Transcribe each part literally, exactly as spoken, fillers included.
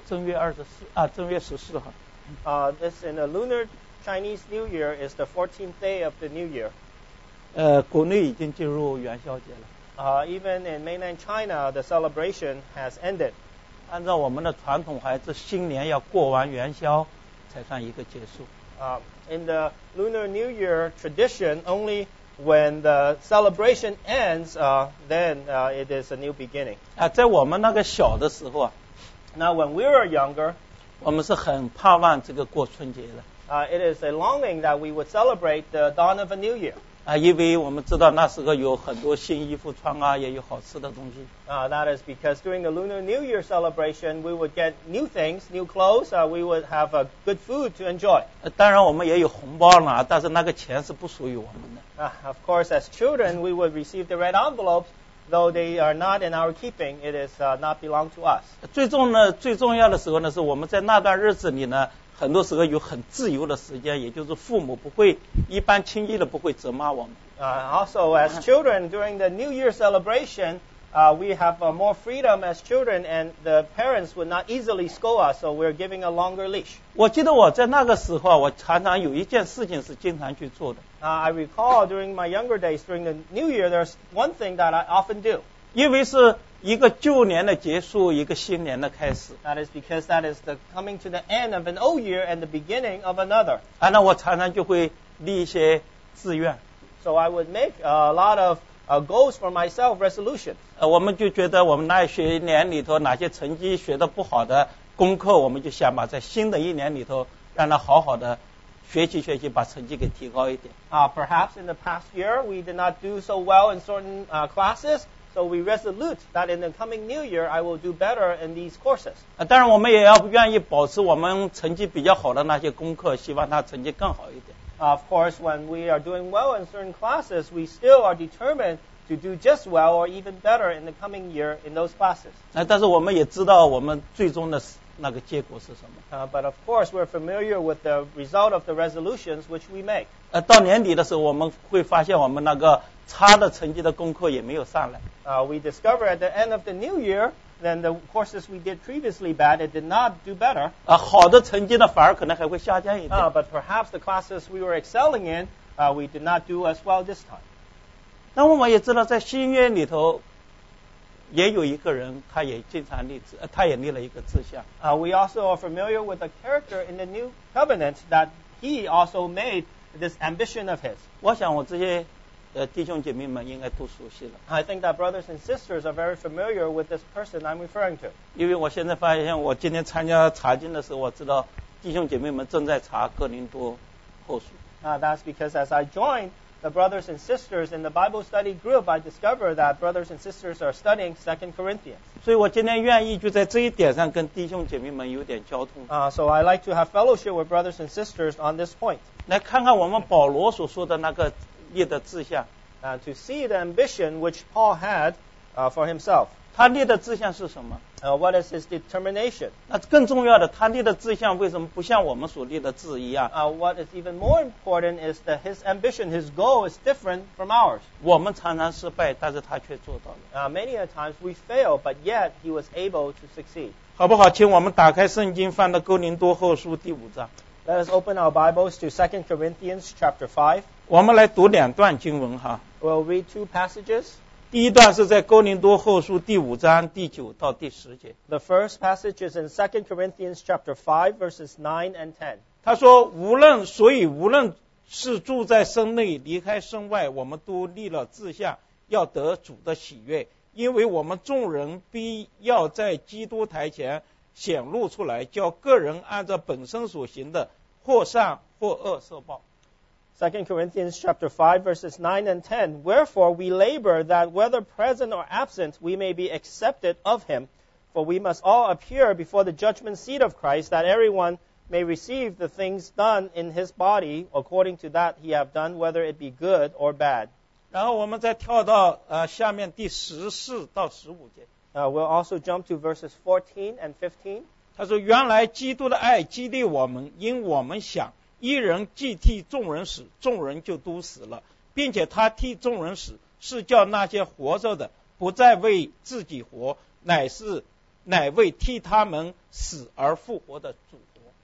正月二十四啊，正月十四号。 Uh, this in the lunar Chinese New Year is the fourteenth day of the New Year. 呃，国内已经进入元宵节了。 Uh, even in mainland China, the celebration has ended. 按照我们的传统，还是新年要过完元宵才算一个结束。 Uh, in the Lunar New Year tradition, only when the celebration ends, uh, then uh, it is a new beginning. 啊，在我们那个小的时候啊， Now, when we were younger, 我们是很盼望这个过春节的。 uh, it is a longing that we would celebrate the dawn of a new year. 啊，因为我们知道那时候有很多新衣服穿啊，也有好吃的东西。 Uh, that is because during the Lunar New Year celebration, we would get new things, new clothes. Uh, we would have uh, good food to enjoy. 呃当然我们也有红包拿，但是那个钱是不属于我们的。 Uh, of course, as children, we would receive the red envelopes, though they are not in our keeping. It is uh, not belong to us. 最重呢，最重要的时候呢，是我们在那段日子里呢，很多时候有很自由的时间，也就是父母不会一般轻易的不会责骂我们。 Uh, also, as children, during the New Year celebration, uh, we have uh, more freedom as children, and the parents would not easily scold us, so we're giving a longer leash. 我记得我在那个时候啊，我常常有一件事情是经常去做的。 Uh, I recall during my younger days, during the New Year, there's one thing that I often do. 因为是一个旧年的结束，一个新年的开始。 That is because that is the coming to the end of an old year and the beginning of another. 啊，那我常常就会立一些志愿。 So I would make a lot of uh, goals for myself, resolutions. 呃，我们就觉得我们那学年里头哪些成绩学得不好的功课，我们就想把在新的一年里头让他好好的学习学习，把成绩给提高一点。 Uh, perhaps in the past year we did not do so well in certain uh, classes, so we resolute that in the coming new year I will do better in these courses. 啊，当然我们也要愿意保持我们成绩比较好的那些功课，希望他成绩更好一点。 Uh, of course, when we are doing well in certain classes, we still are determined to do just well or even better in the coming year in those classes. 啊，但是我们也知道我们最终的那个结果是什么。 Uh, but of course, we're familiar with the result of the resolutions which we make. 呃，到年底的时候，我们会发现我们那个差的成绩的功课也没有上来。 Uh, we discover at the end of the new year, then the courses we did previously bad, it did not do better. 啊，好的成绩呢，反而可能还会下降一点。 Uh, but perhaps the classes we were excelling in, uh, we did not do as well this time. 那我们也知道，在新约里头，也有一个人，他也经常立志，呃他也立了一个志向。 Uh, we also are familiar with a character in the new covenant that he also made this ambition of his. 我想我这些呃弟兄姐妹们应该都熟悉了， I think that brothers and sisters are very familiar with this person I'm referring to. 因为我现在发现，我今天参加查经的时候，我知道弟兄姐妹们正在查哥林多后书。 Uh, that's because as I joined the brothers and sisters in the Bible study group, I discovered that brothers and sisters are studying Second Corinthians. 所以我今天愿意就在这一点上跟弟兄姐妹们有点交通， Uh, so I like to have fellowship with brothers and sisters on this point, 来看看我们保罗所说的那个立的志向。 uh, to see the ambition which Paul had uh, for himself. 他立的志向是什么？ Uh, what is his determination? 那更重要的，他立的志向为什么不像我们所立的志一样？ Uh, what is even more important is that his ambition, his goal is different from ours. 我们常常失败，但是他却做到了， Uh, many a times we fail, but yet he was able to succeed. 好不好？请我们打开圣经，翻到哥林多后书第五章， Let us open our Bibles to Second Corinthians chapter five. 我们来读两段经文哈。 We'll read two passages. 第一段是在哥林多后书第五章第九到第十节。 The first passage is in Second Corinthians chapter five, verses nine and ten. 他说：“无论所以无论是住在身内，离开身外，我们都立了志向，要得主的喜悦，因为我们众人必要在基督台前显露出来，叫个人按照本身所行的，或善或恶受报。” Second Corinthians chapter five, verses nine and ten. Wherefore we labor that whether present or absent, we may be accepted of him. For we must all appear before the judgment seat of Christ, that everyone may receive the things done in his body according to that he have done, whether it be good or bad. 然后我们再跳到呃下面第十四到十五节。 Uh, we'll also jump to verses fourteen and fifteen. 他说：“原来基督的爱激励我们，因我们想。一人既替众人死，众人就都死了，并且他替众人死，是叫那些活着的不再为自己活，乃是乃为替他们死而复活的主。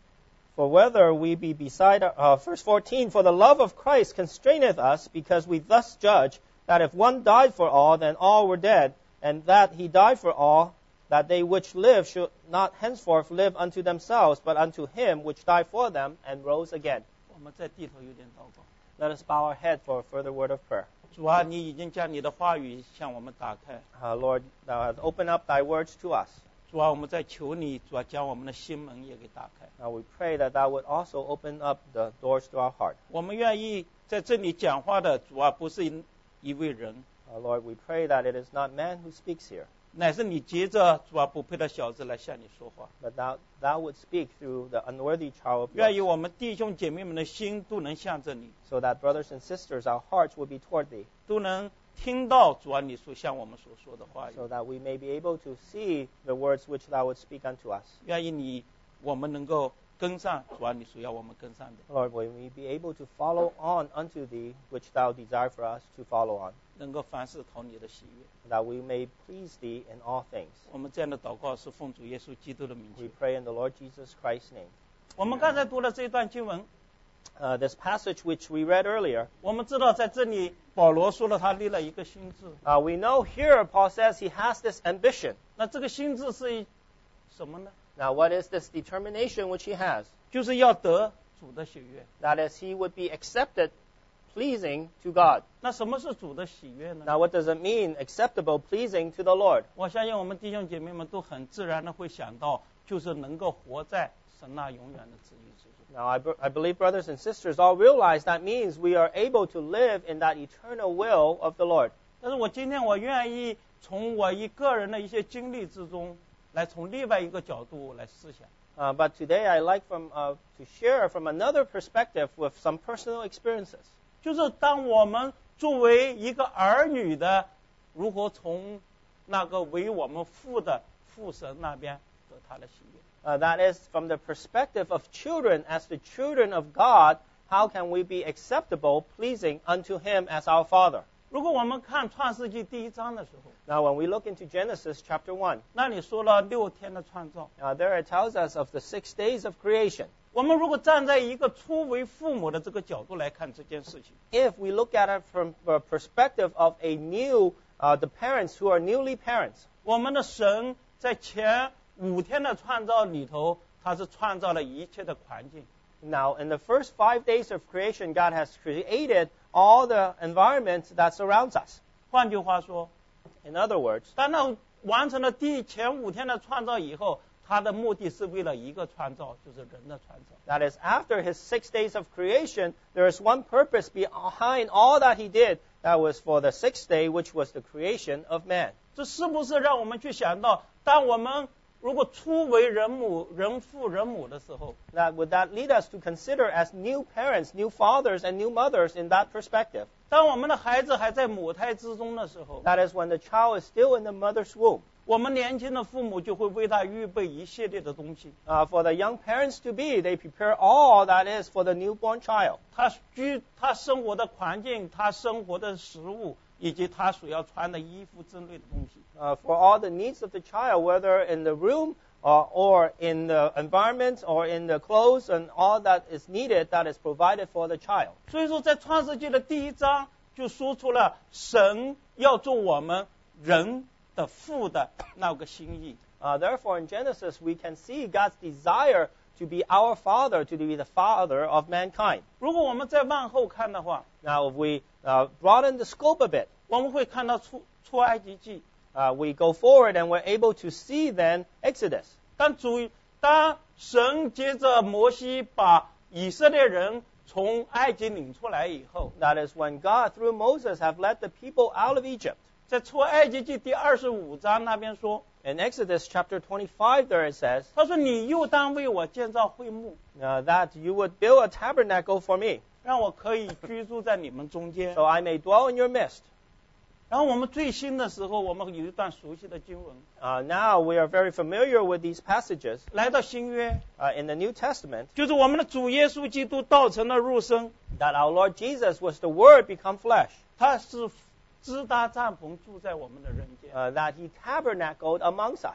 For whether we be beside, uh, verse fourteen, for the love of Christ constraineth us, because we thus judge, that if one died for all, then all were dead, and that he died for all, that they which live should not henceforth live unto themselves, but unto him which died for them and rose again. 我们在地头有点祷告。 Let us bow our head for a further word of prayer. 主啊，你已经将你的话语向我们打开。 Uh, Lord, thou hast opened up thy words to us. 主啊，我们在求你，主啊，将我们的心门也给打开。 Now we pray that thou would also open up the doors to our heart. 我们愿意在这里讲话的主啊，不是一一位人， Uh, Lord, we pray that it is not man who speaks here, 乃是你接着主啊不配的小子来向你说话。 but thou, thou would speak through the unworthy child of 愿意 yours, 我们弟兄姐妹们的心都能向着你， so that brothers and sisters, our hearts would be toward thee, 都能听到主啊你所向我们所说的话语。 so that we may be able to see the words which thou would speak unto us. 愿意你我们能够跟上主啊你所要我们跟上的， Lord, may we be able to follow on unto thee, which thou desire for us to follow on, 能够凡事讨你的喜悦。 that we may please thee in all things. 我们这样的祷告是奉主耶稣基督的名 We 求。 pray in the Lord Jesus Christ's name. 我们刚才读了这一段经文， Uh, this passage which we read earlier, 我们知道在这里保罗说了他立了一个心志， uh, we know here Paul says he has this ambition. 那这个心志是什么呢？ Now, what is this determination which he has? 就是要得主的喜悦。 That is, he would be accepted, pleasing to God. 那什么是主的喜悦呢？ Now, what does it mean, acceptable, pleasing to the Lord? 我相信我们弟兄姐妹们都很自然的会想到，就是能够活在神那永远的旨意之中。 Now, I, I believe brothers and sisters all realize that means we are able to live in that eternal will of the Lord. 但是我今天我愿意从我一个人的一些经历之中，来从另外一个角度来思想。 Uh, but today I like from, uh, to share from another perspective with some personal experiences. 就是当我们作为一个儿女的，如何从那个为我们父的父神那边得他的喜悦。 Uh, that is, from the perspective of children, as the children of God, how can we be acceptable, pleasing unto Him as our Father? 如果我们看创世纪第一章的时候， Now, when we look into Genesis chapter one, 那里说了六天的创造。 uh, there it tells us of the six days of creation. 我们如果站在一个初为父母的这个角度来看这件事情， If we look at it from the perspective of a new, uh, the parents who are newly parents, 我们的神在前五天的创造里头，他是创造了一切的环境。 now in the first five days of creation, God has created all the environment that surrounds us. 换句话说， In other words, 当他完成了第前五天的创造以后，他的目的是为了一个创造，就是人的创造。 that is, after his six days of creation, there is one purpose behind all that he did. That was for the sixth day, which was the creation of man. 这是不是让我们去想到，当我们如果初为人母、人父、人母的时候， That would that lead us to consider as new parents, new fathers, and new mothers in that perspective? 当我们的孩子还在母胎之中的时候， That is when the child is still in the mother's womb. 我们年轻的父母就会为他预备一系列的东西。 Uh, for the young parents to be, they prepare all that is for the newborn child. 他居他生活的环境，他生活的食物，以及他所要穿的衣服之类的东西。 Uh, for all the needs of the child, whether in the room uh, or in the environment or in the clothes and all that is needed, that is provided for the child. 所以说，在创世纪的第一章就说出了神要做我们人的父的那个心意。 Uh, therefore, in Genesis, we can see God's desire to be our Father, to be the Father of mankind. 如果我们再往后看的话， Now, if we uh, broaden the scope a bit, 我们会看到出出埃及记。 uh, we go forward and we're able to see then Exodus. 当主当神接着摩西把以色列人从埃及领出来以后， That is when God, through Moses, have led the people out of Egypt. 在出埃及记第二十五章那边说， In Exodus chapter twenty-five, there it says 他说：“你又当为我建造会幕， uh, that you would build a tabernacle for me, 让我可以居住在你们中间。 so I may dwell in your midst. ” 然后我们最新的时候，我们有一段熟悉的经文， Uh, now we are very familiar with these passages 来到新约， uh, in the New Testament, 就是我们的主耶稣基督道成了肉身， that our Lord Jesus was the Word become flesh, 他是支搭帐篷住在我们的人间， uh, that He tabernacled amongst us.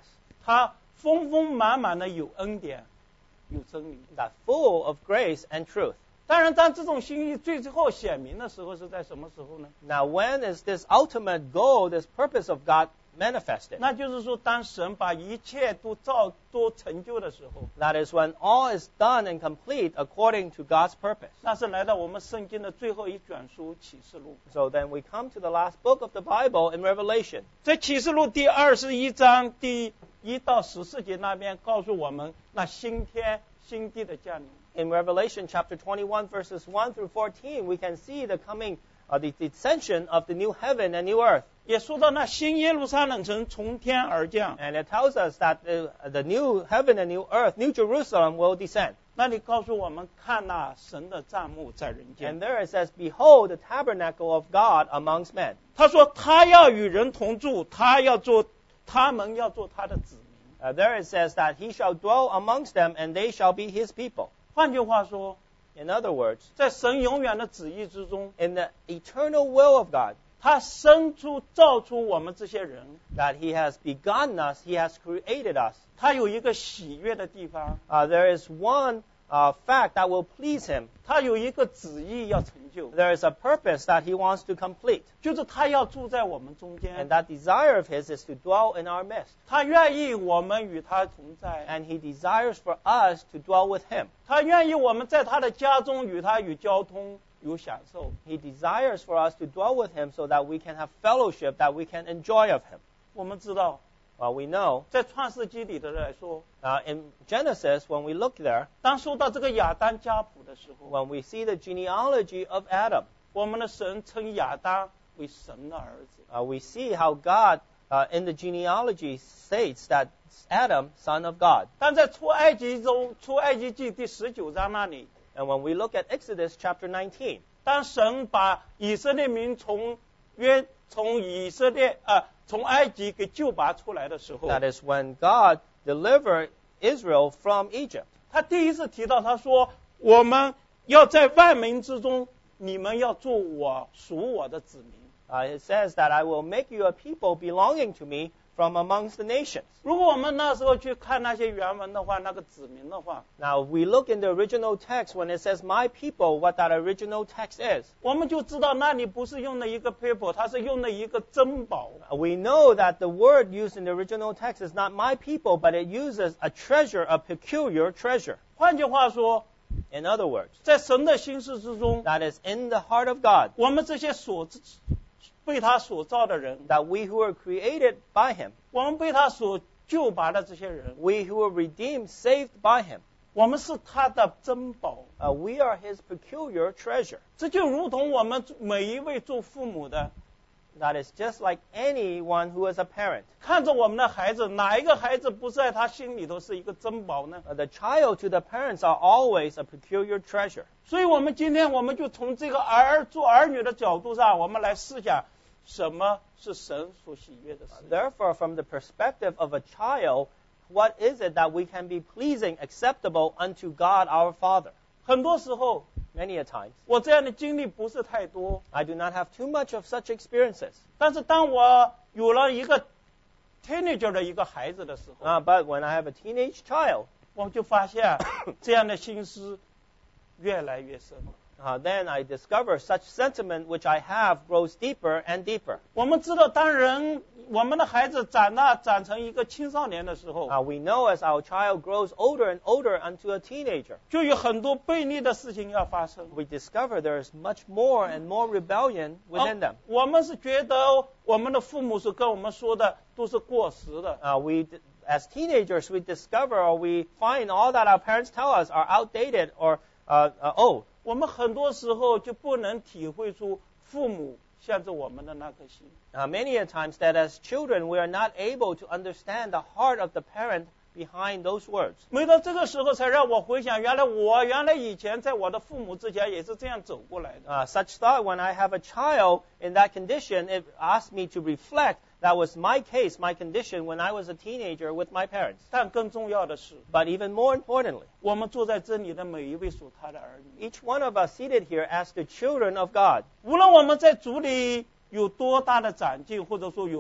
他丰丰满满的有恩典，有真理。 that full of grace and truth. 当然，当这种心意最后显明的时候，是在什么时候呢？ Now, when is this ultimate goal, this purpose of God manifested? 那就是说，当神把一切都造都成就的时候， That is when all is done and complete according to God's purpose. 那是来到我们圣经的最后一卷书《启示录》。 So then we come to the last book of the Bible in Revelation. 在《启示录》第二十一章第一到十四节那边告诉我们，那新天新地的降临。 In Revelation chapter twenty-one, verses one through fourteen, we can see the coming, uh, the descension of the new heaven and new earth. 也说到那新耶路撒冷城从天而降。 And it tells us that the, the new heaven and new earth, New Jerusalem, will descend. 那里告诉我们，看那神的帐幕在人间。 And there it says, Behold, the tabernacle of God amongst men. 他说，他要与人同住，他要做，他们要做他的子民。 Uh, there it says that he shall dwell amongst them, and they shall be his people. 换句话说， In other words, 在神永远的旨意之中， in the eternal will of God, 他生出造出我们这些人， that he has begotten us, he has created us. 他有一个喜悦的地方， Uh, there is one uh, fact that will please him. 他有一个旨意要成就， There is a purpose that he wants to complete. 就是他要住在我们中 And 间， that desire of his is to dwell in our midst. 他愿意我们与他同在， And he desires for us to dwell with him. 他愿意我们在他的家中与他有交通有享受。 He desires for us to dwell with him so that we can have fellowship, that we can enjoy of him. 我们知道， Well, we know 在创世纪里的来说， uh, in Genesis, when we look there, 当说到这个亚当家谱的时候， when we see the genealogy of Adam, 我们的神称亚当为神的儿子。 uh, we see how God, uh, in the genealogy, states that Adam, son of God. 但在出埃及中，出埃及记第十九章那里， And when we look at Exodus chapter nineteen, 当神把以色列民从约从以色列啊、呃、从埃及给救拔出来的时候， that is when God delivered Israel from Egypt. 他第一次提到，他说我们要在万民之中，你们要做我属我的子民。 Uh, it says that I will make you a people belonging to me from amongst the nations. 如果我们那时候去看那些原文的话，那个子民的话， Now, if we look in the original text, when it says my people, what that original text is, 我们就知道那里不是用的一个 people， 它是用的一个珍宝。 we know that the word used in the original text is not my people, but it uses a treasure, a peculiar treasure. 换句话说， In other words, 在神的心事之中， that is in the heart of God, 我们这些所被他所造的人， that we who are created by him, 我们被他所救拔的这些人， we who are redeemed, saved by him, 我们是他的珍宝。 uh, we are his peculiar treasure. 这就如同我们每一位做父母的， That is just like anyone who is a parent. 看着我们的孩子，哪一个孩子不在他心里头是一个珍宝呢？ Uh, the child to the parents are always a peculiar treasure. 所以我们今天我们就从这个儿做儿女的角度上，我们来思想什么是神所喜悦的事。 Therefore, from the perspective of a child, what is it that we can be pleasing, acceptable unto God our Father? 很多时候， Many a times, 我这样的经历不是太多， I do not have too much of such experiences. 但是当我有了一个 teenager 的一个孩子的时候， Uh, but when I have a teenage child, 我就发现这样的心思越来越深。 uh, then I discover such sentiment which I have grows deeper and deeper. 我们知道，当人我们的孩子长大长成一个青少年的时候， Uh, we know as our child grows older and older unto a teenager, 就有很多悖逆的事情要发生。 we discover there is much more and more rebellion within them. 我们是觉得我们的父母所跟我们说的都是过时的， Uh, we, as teenagers, we discover or we find all that our parents tell us are outdated or uh, uh, old. 我们很多时候就不能体会出父母向着我们的那颗心。 Uh, many a times that as children we are not able to understand the heart of the parent behind those words. 每到这个时候，才让我回想，原来我原来以前在我的父母之前也是这样走过来的。 Uh, such thought, when I have a child in that condition, it asks me to reflect that was my case, my condition when I was a teenager with my parents. 但更重要的是， But even more importantly, 我们坐在这里的每一位属他的儿女， each one of us seated here as the children of God, 无论我们在主里有多大的长进，或者说有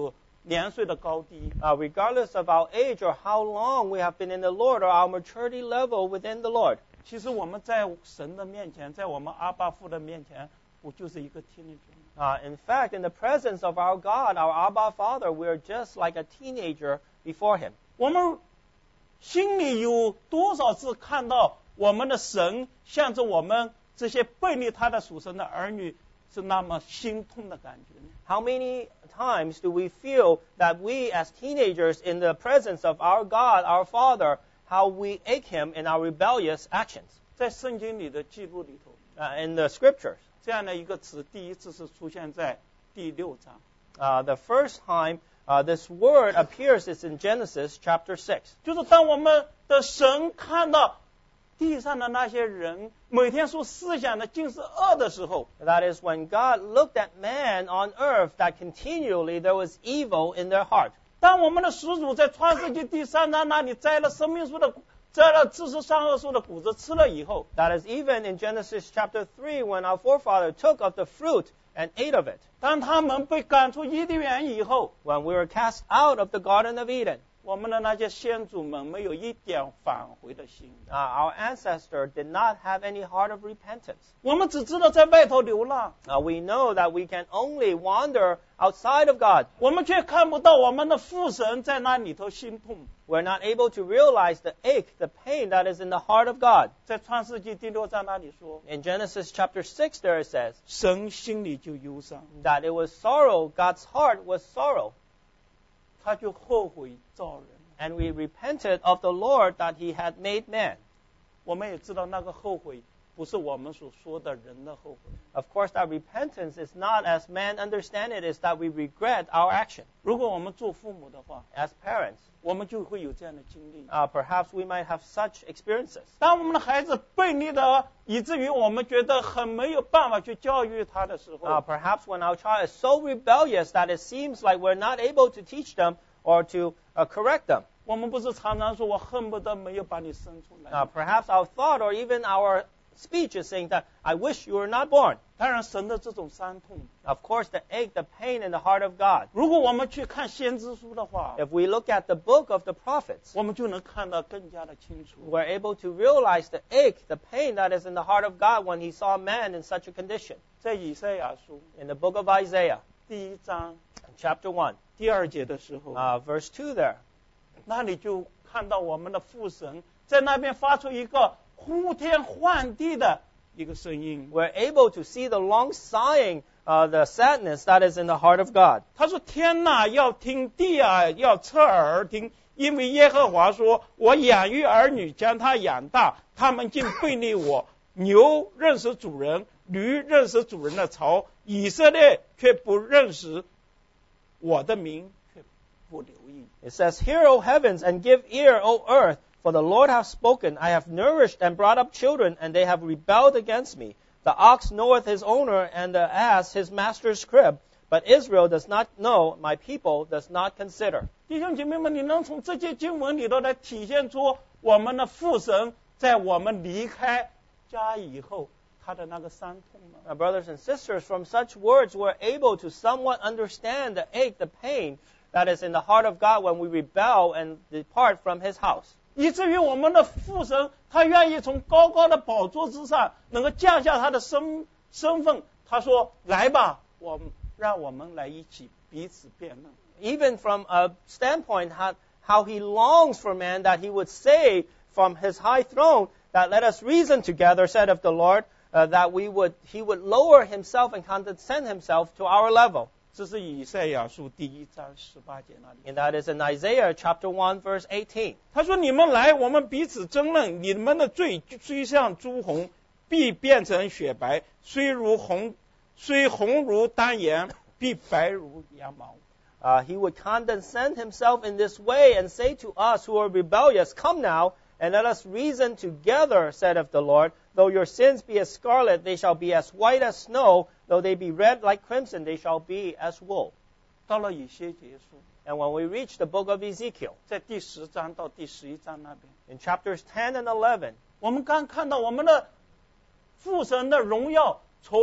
年岁的高低。 Uh, regardless of our age or how long we have been in the Lord or our maturity level within the Lord. 其实我们在神的面前，在我们阿爸父的面前，不就是一个 teenager 吗？ Uh, in fact, in the presence of our God, our Abba Father, we are just like a teenager before Him. 我们心里有多少次看到我们的神向着我们这些背逆他的属神的儿女是那么心痛的感觉呢？ How many times do we feel that we as teenagers in the presence of our God, our Father, how we ache Him in our rebellious actions? 在圣经里的记录里头， Uh, in the Scriptures, 这样的一个词第一次是出现在第六章。 uh, the first time uh, this word appears is in Genesis chapter six. 就是当我们的神看到地上的那些人每天所思想的尽是恶的时候， That is when God looked at man on earth that continually there was evil in their heart. 当我们的始祖在创世纪第三章那里摘了生命树的摘了知识善恶树的果子吃了以后， That is even in Genesis chapter three when our forefather took of the fruit and ate of it. 当他们被赶出伊甸园以后， When we were cast out of the Garden of Eden, 我们的那些先祖们没有一点返回的心， uh, our ancestor did not have any heart of repentance. 我们只知道在外头流浪， Uh, we know that we can only wander outside of God. 我们却看不到我们的父神在那里头心痛。 We're not able to realize the ache, the pain that is in the heart of God. 在创世纪第六章那里说， In Genesis chapter six, there it says 神心里就忧伤， that it was sorrow, God's heart was sorrow. 他就后悔造人。 And we repented of the Lord that He had made man. 我们也知道那个后悔不是我们所说的人的后悔。 Of course, that repentance is not as man understand it, is that we regret our action. 如果我们做父母的话， As parents, 我们就会有这样的经历。 uh, perhaps we might have such experiences. 当我们的孩子背逆的，以至于我们觉得很没有办法去教育他的时候， Uh, perhaps when our child is so rebellious that it seems like we're not able to teach them or to uh, correct them. 我们不是常常说我恨不得没有把你生出来。 Uh, perhaps our thought or even our speech is saying that, I wish you were not born. 当然，神的这种伤痛， Of course, the ache, the pain in the heart of God. 如果我们去看先知书的话， If we look at the book of the prophets, 我们就能看得更加的清楚。 we're able to realize the ache, the pain that is in the heart of God when He saw man in such a condition. 在以赛亚书 In the book of Isaiah, 第一章 chapter one, 第二节的时候， uh, verse two there, 那里就看到我们的父神在那边发出一个呼天唤地的一个声音。 we're able to see the long sighing, uh, the sadness that is in the heart of God. 他说：“天哪，要听；地啊，要侧耳听。因为耶和华说：我养育儿女，将他养大，他们竟背逆我。牛认识主人，驴认识主人的槽，以色列却不认识我的名，却不留意。” It says, Hear, O heavens, and give ear, O earth, for the Lord hath spoken. I have nourished and brought up children, and they have rebelled against me. The ox knoweth his owner, and the ass his master's crib. But Israel does not know, my people does not consider. 弟兄姐妹们，你能从这些经文里头来体现出我们的父神在我们离开家以后他的那个伤痛吗？ Now, brothers and sisters, from such words, we're able to somewhat understand the ache, the pain that is in the heart of God when we rebel and depart from His house. 以至于我们的父神，他愿意从高高的宝座之上，能够降下他的身身份。他说：“来吧，我们让我们来一起彼此辩论。” Even from a standpoint how, how He longs for man, that He would say from His high throne that let us reason together, said of the Lord, uh, that we would He would lower Himself and condescend Himself to our level. 这是以赛亚书第一章十八节那里。 And that is in Isaiah chapter one, verse eighteen. 他说：“你们来，我们彼此争论。你们的罪虽像朱红，必变成雪白；虽如红，虽红如丹颜，必白如羊毛。” Uh, he would condescend Himself in this way and say to us who are rebellious, Come now, and let us reason together, said of the Lord. Though your sins be as scarlet, they shall be as white as snow. Though they be red like crimson, they shall be as wool. 到了以西结书， And when we reach the book of Ezekiel, 在第十章到第十一章那边， in chapters ten and eleven, 我们刚看到我们的父神的荣耀从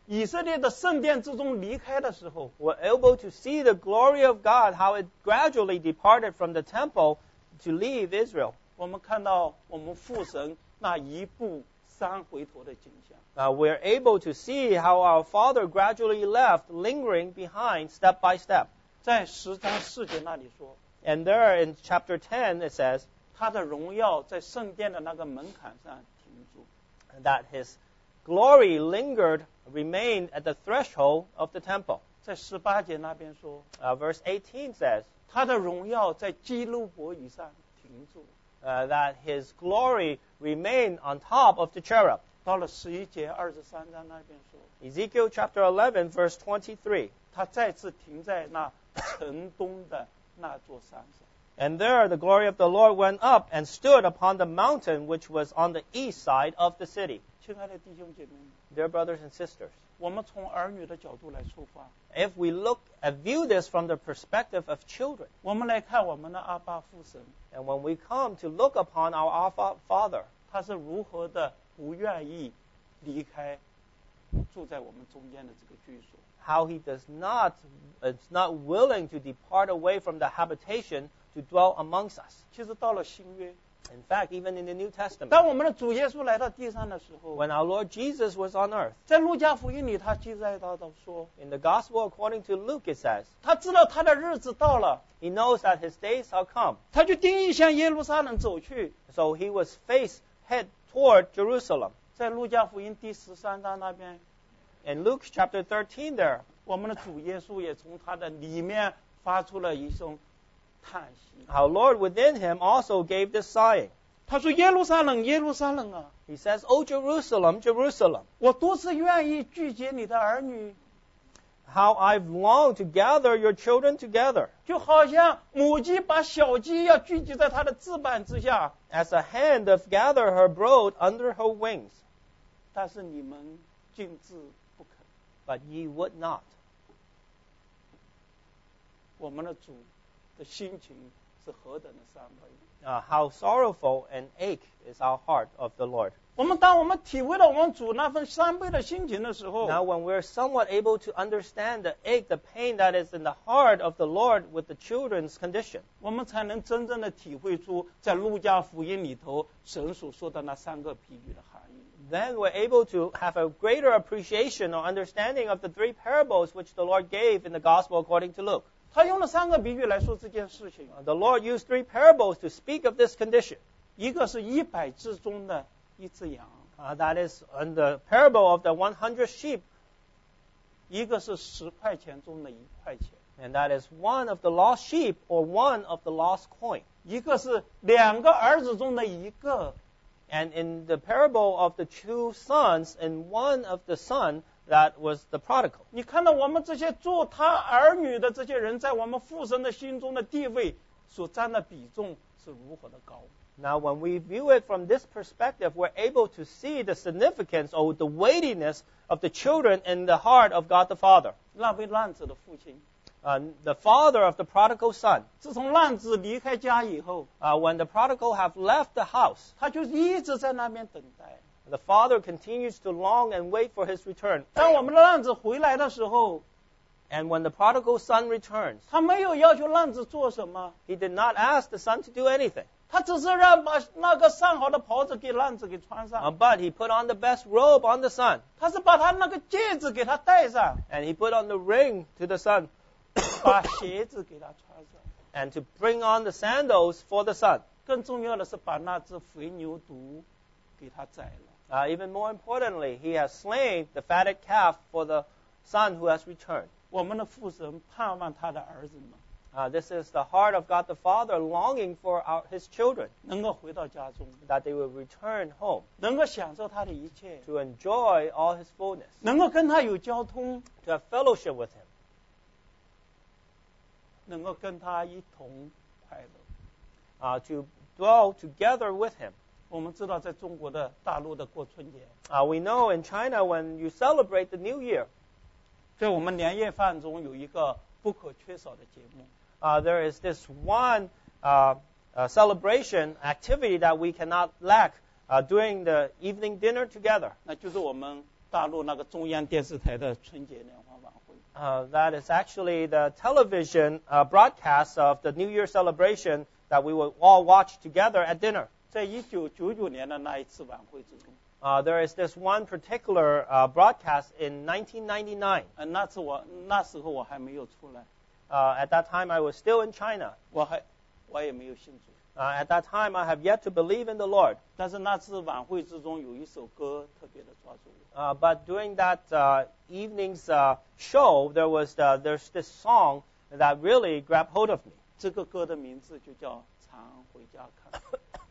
以色列的圣殿之中离开的时候， we're able to see the glory of God, how it gradually departed from the temple to leave Israel. 我们看到我们父神那一步三回头的景象。 Uh, we're able to see how our Father gradually left, lingering behind step by step. 在十章四节那里说， And there in chapter ten it says 他的荣耀在圣殿的那个门槛上停住。 that his glory lingered, remained at the threshold of the temple. 在十八节那边说， Uh, verse eighteen says 他的荣耀在基路伯以上停住。 uh, that his glory remained on top of the cherub. 到了十一节二十三章那边说， Ezekiel chapter eleven, verse twenty-three. 他再次停在那城东的那座山上。 And there the glory of the Lord went up and stood upon the mountain which was on the east side of the city. 亲爱的弟兄姐妹们， Dear brothers and sisters, 我们从儿女的角度来出发， if we look and view this from the perspective of children, 我们来看我们的阿爸父神， and when we come to look upon our Abba Father, 他是如何的不愿意离开住在我们中间的这个居所。 how he does not, is not willing to depart away from the habitation to dwell amongst us. 其实到了新约， In fact, even in the New Testament, 当我们的主耶稣来到地上的时候， when our Lord Jesus was on earth, 在路加福音里他记载到的说， in the Gospel according to Luke, it says, 他知道他的日子到了， he knows that his days are come. 他就定义向耶路撒冷走去。 So he was face head toward Jerusalem. 在路加福音第十三章那边， In Luke chapter thirteen there, 我们的主耶稣也从他的里面发出了一声叹息。 our Lord within him also gave this sighing. 他说：“耶路撒冷，耶路撒冷啊， He says, O Jerusalem, Jerusalem, 我多次愿意聚集你的儿女， how I've longed to gather your children together, 就好像母鸡把小鸡要聚集在它的翅膀之下， as a hen doth gather her brood under her wings. 但是你们禁止不肯。 But ye would not. 我们的主的心情是何等的伤悲。 Uh, how sorrowful and ache is our heart of the Lord. 我们当我们体会到我们主那份伤悲的心情的时候， Now, when we're somewhat able to understand the ache, the pain that is in the heart of the Lord with the children's condition, 我们才能真正的体会出在路加福音里头神所说的那三个比喻的含义。 then we're able to have a greater appreciation or understanding of the three parables which the Lord gave in the Gospel according to Luke. 他用了三个比喻来说这件事情， Uh, The Lord used three parables to speak of this condition. 一个是一百只中的一只羊， Uh, that is in the parable of the one hundred sheep, 一个是十块钱中的一块钱， and that is one of the lost sheep or one of the lost coin. 一个是两个儿子中的一个， And in the parable of the two sons, and one of the son that was the prodigal. 你看到我们这些做他儿女的这些人，在我们父神的心中的地位所占的比重是如何的高。 Now, when we view it from this perspective, we're able to see the significance or the weightiness of the children in the heart of God the Father. 那位浪子的父亲， Uh, the father of the prodigal son, 自从浪子离开家以后， uh, when the prodigal have left the house, 他就一直在那边等待。 the father continues to long and wait for his return. 当我们的浪子回来的时候， And when the prodigal son returns, 他没有要求浪子做什么， he did not ask the son to do anything, 他只是让把那个上好的袍子给浪子给穿 uh, 上， but he put on the best robe on the son, 他是把他那个戒指给他戴上， and he put on the ring to the son, 把鞋子给他穿上。 and to bring on the sandals for the son. 更重要的是把那只肥牛犊给他宰了。 Uh, even more importantly, he has slain the fatted calf for the son who has returned. 我们的父神盼望他的儿子们 Uh, this is the heart of God the Father longing for our, his children, 能够回到家中， that they will return home 能够享受他的一切， to enjoy all his fullness, 能够跟他有交通， to have fellowship with him, 能够跟他一同快乐。 uh, to dwell together with him. 我们知道，在中国的大陆的过春节， Uh, we know in China when you celebrate the New Year, 在我们年夜饭中有一个不可缺少的节目， uh, there is this one uh, uh, celebration activity that we cannot lack uh, during the evening dinner together. 那就是我们大陆那个中央电视台的春节联欢晚会。 Uh, that is actually the television uh, broadcast of the New Year celebration that we will all watch together at dinner. 在一九九九年的那一次晚会之中， Uh, there is this one particular uh, broadcast in nineteen ninety-nine. 呃，那次我那时候我还没有出来， Uh, at that time, I was still in China. 我还我也没有信主。 Uh, at that time, I have yet to believe in the Lord. 但是那次晚会之中有一首歌特别的抓住我， Uh, but during that uh, evening's uh, show, there was the, there's this song that really grabbed hold of me. 这个歌的名字就叫《常回家看》。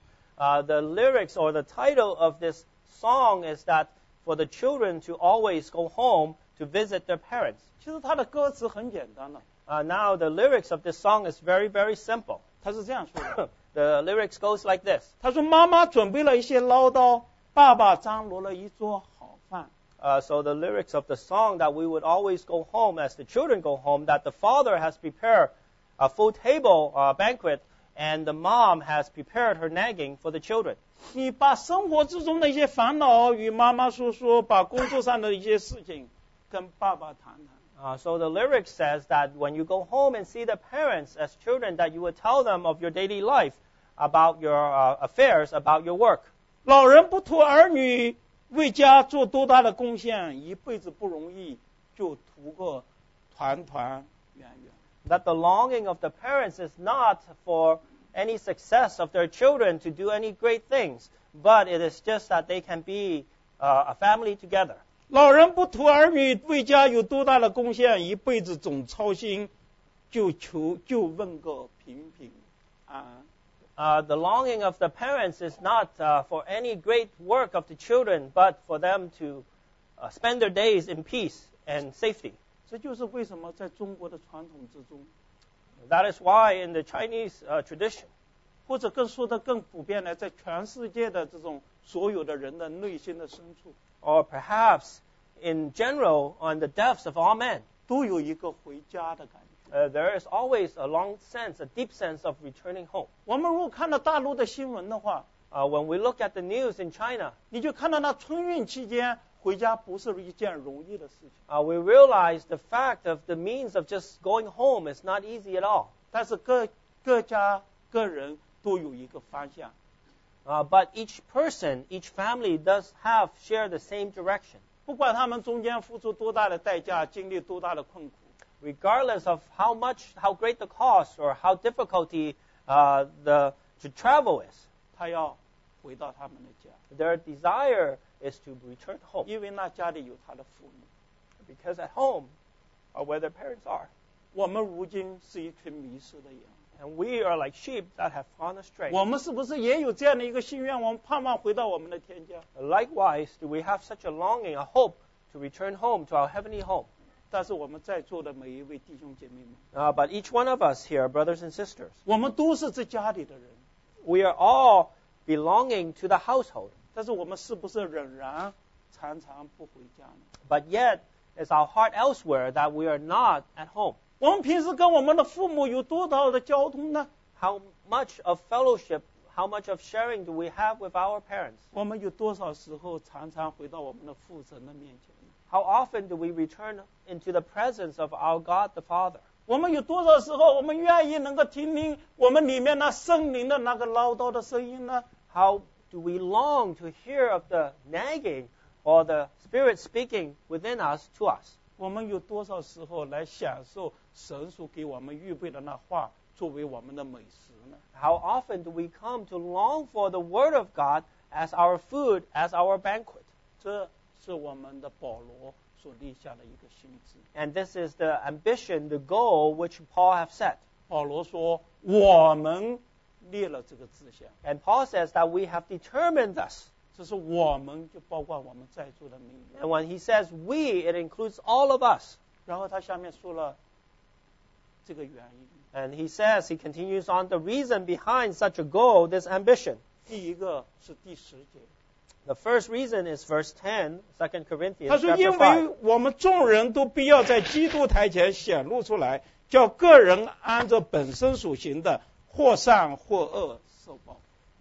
Uh, the lyrics or the title of this song is that for the children to always go home to visit their parents. 其实它的歌词很简单的， Uh, now, the lyrics of this song is very, very simple. 他是这样说的。 The lyrics goes like this. 他说：“妈妈准备了一些唠叨，爸爸张罗了一桌好饭。 Uh, so the lyrics of the song that we would always go home as the children go home, that the father has prepared a full table uh, banquet, and the mom has prepared her nagging for the children. 你把生活之中的一些烦恼与妈妈说说，把工作上的一些事情跟爸爸谈谈。 Uh, so the lyric says that when you go home and see the parents as children, that you would tell them of your daily life, about your uh, affairs, about your work. 老人不图儿女为家做多大的贡献，一辈子不容易，就图个团团圆圆。 That the longing of the parents is not for any success of their children to do any great things, but it is just that they can be uh, a family together. 老人不图儿女为家有多大的贡献，一辈子总操心，就求就问个平平安安。 Uh, the longing of the parents is not uh, for any great work of the children, but for them to uh, spend their days in peace and safety. 这就是为什么在中国的传统之中， That is why in the Chinese uh, tradition, 或者更说的更普遍的，在全世界的这种所有的人的内心的深处， or perhaps in general on the depths of all men, 都有一个回家的感觉。 uh, there is always a long sense, a deep sense of returning home. 我们如果看到大陆的新闻的话， Uh, when we look at the news in China, 你就看到那春运期间回家不是一件容易的事情。 uh, we realize the fact of the means of just going home is not easy at all. 但是各各家个人都有一个方向， Uh, but each person, each family does have share the same direction. 不管他们中间付出多大的代价，经历多大的困苦， Regardless of how much, how great the cost or how difficulty uh, the to travel is, 他要回到他们的家， their desire is to return home 因为那家里有他的父母。 because at home are where their parents are. 我们如今是一群迷失的羊， And we are like sheep that have gone astray. 我们是不是也有这样的一个心愿？我们盼望回到我们的天家， Likewise, do we have such a longing, a hope to return home to our heavenly home? 但是我们在座的每一位弟兄姐妹们， Uh, but each one of us here, brothers and sisters, 我们都是这家里的人， we are all belonging to the household. 但是我们是不是仍然常常不回家呢？ But yet, is our heart elsewhere that we are not at home? 我们平时跟我们的父母有多少的交通呢？ How much of fellowship, how much of sharing do we have with our parents? 我们有多少时候常常回到我们的父神的面前呢？ How often do we return into the presence of our God the Father? 我们有多少时候我们愿意能够听听我们里面那圣灵的那个唠叨的声音呢？ How do we long to hear of the nagging or the Spirit speaking within us to us? 我们有多少时候来享受神所给我们预备的那话作为我们的美食呢？ How often do we come to long for the Word of God as our food, as our banquet? 这是我们的保罗所立下的一个心志。 And this is the ambition, the goal which Paul have set. 保罗说：“我们列了这个志向。” And Paul says that we have determined this. 这是我们，就包括我们在座的每一位。 And when he says we, it includes all of us. 然后他下面说了这个原因。 And he says, he continues on the reason behind such a goal, this ambition. 第一个是第十节， The first reason is verse ten, Second 他 Corinthians 说：“ chapter 因为 five. 我们众人都必要在基督台前显露出来，叫个人按着本身所行的，或善或恶受报。”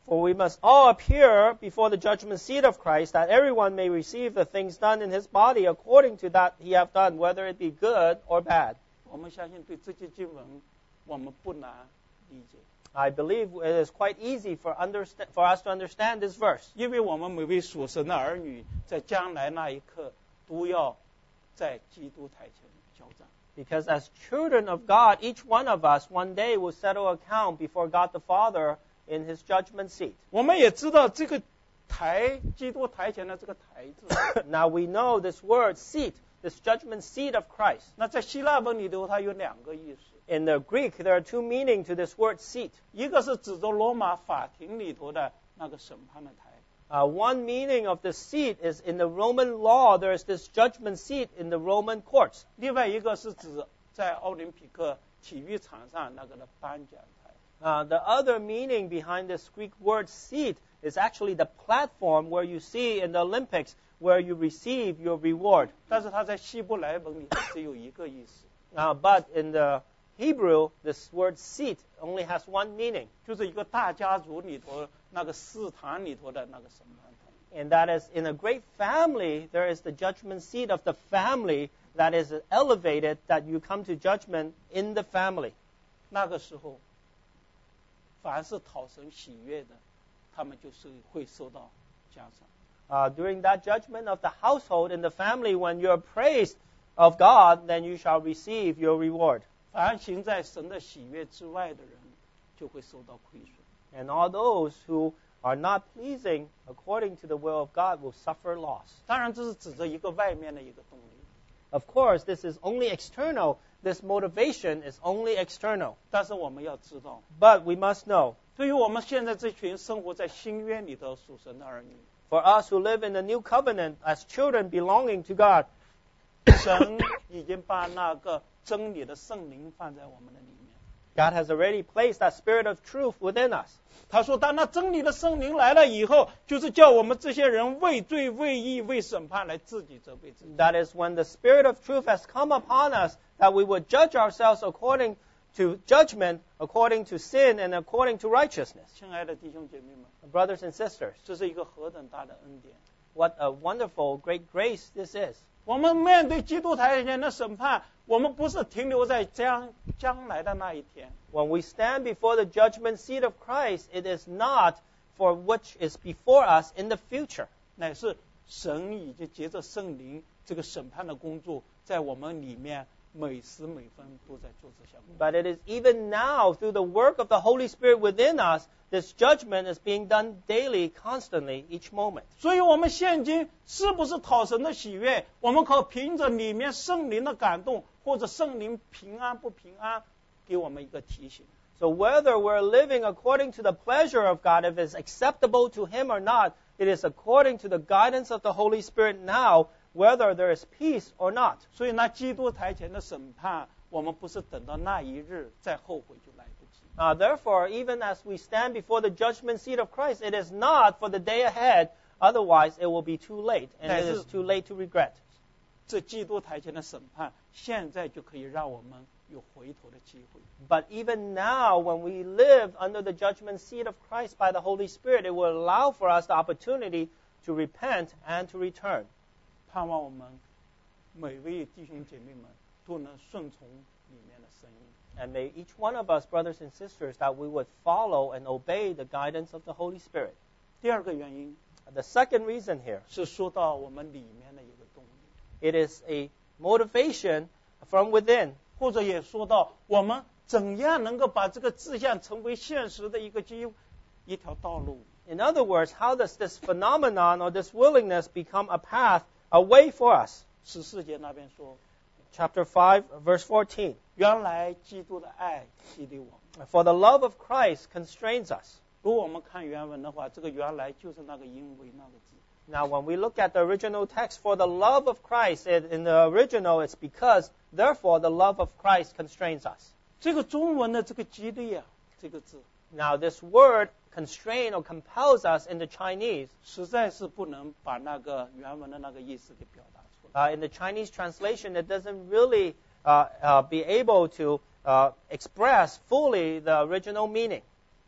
For we must all appear before the judgment seat of Christ, that everyone may receive the things done in his body according to that he have done, whether it be good or bad. 我们相信对这些经文我们不难理解， I believe it is quite easy for, understa- for us to understand this verse. 因为我们每位属神的儿女，在将来那一刻都要在基督台前交账。 Because as children of God, each one of us one day will settle account before God the Father in his judgment seat. 我们也知道这个台，基督台前的这个台字， Now we know this word seat, this judgment seat of Christ. 那在希腊文里头它有两个意思， In the Greek, there are two meanings to this word seat. 一个是指着罗马法庭里头的那个审判的台， Uh, one meaning of the seat is in the Roman law, there is this judgment seat in the Roman courts. 另外一个是指在奥林匹克体育场上那个的颁奖台。 Uh, the other meaning behind this Greek word seat is actually the platform where you see in the Olympics where you receive your reward. 但是它在希伯来文里只有一个意思， Uh, but in the Hebrew, this word seat only has one meaning, 就是一个大家族里头那个祠堂里头的那个审判台。 and that is in a great family, there is the judgment seat of the family that is elevated, that you come to judgment in the family. 那个时候，凡是讨神喜悦的，他们就是会受到奖赏。 Uh, during that judgment of the household in the family, when you're praised of God, then you shall receive your reward. 凡行在神的喜悦之外的人，就会受到亏损。 And all those who are not pleasing according to the will of God will suffer loss. 当然，这是指着一个外面的一个动力。 Of course, this is only external. This motivation is only external. 但是我们要知道， But we must know, 对于我们现在这群生活在新约里的属神的儿女， for us who live in the new covenant as children belonging to God, 神已经把那个真理的圣灵放在我们的里面。 God has already placed that spirit of truth within us. 他说，当那真理的圣灵来了以后，就是叫我们这些人为罪、为义、为审判来自己责备自己。 That is when the spirit of truth has come upon us, that we would judge ourselves according to judgment, according to sin, and according to righteousness. 亲爱的弟兄姐妹们， Brothers and sisters, 这是一个何等大的恩典！ what a wonderful, great grace this is. 我们面对基督台前的审判，我们不是停留在将将来的那一天， When we stand before the judgment seat of Christ, it is not for which is before us in the future. 乃是神已经借着圣灵这个审判的工作，在我们里面每时每分都在做这项工作。 But it is even now, through the work of the Holy Spirit within us, this judgment is being done daily, constantly, each moment. 所以，我们现今是不是讨神的喜悦？我们可凭着里面圣灵的感动，或者圣灵平安不平安，给我们一个提醒。 So whether we're living according to the pleasure of God, if it's acceptable to Him or not, it is according to the guidance of the Holy Spirit now, whether there is peace or not. 所以，那基督台前的审判，我们不是等到那一日再后悔就来不及。 Uh, therefore, even as we stand before the judgment seat of Christ, it is not for the day ahead. Otherwise, it will be too late, and it is too late to regret. 这基督台前的审判，现在就可以让我们有回头的机会。 But even now, when we live under the judgment seat of Christ by the Holy Spirit, it will allow for us the opportunity to repent and to return. 盼望我们每位弟兄姐妹们都能顺从里面的声音。 And may each one of us, brothers and sisters, that we would follow and obey the guidance of the Holy Spirit. 第二个原因 The second reason here, 是说到我们里面的一个动力， it is a motivation from within. 或者也说到我们怎样能够把这个志向成为现实的一个机一条道路。 In other words, how does this phenomenon or this willingness become a path, a way for us? 十四节那边说， Chapter five, verse fourteen. 原来基督的爱激励我们。 For the love of Christ constrains us. 如果我们看原文的话，这个原来就是那个因为那个字。 Now, when we look at the original text, for the love of Christ, it, in the original, it's because, therefore, the love of Christ constrains us. 这个中文的这个激励啊，这个字 Now, this word, constrain or compels us in the Chinese, 实在是不能把那个原文的那个意思给表达出来。 uh, in the Chinese translation, it doesn't really uh, uh, be able to uh, express fully the original meaning.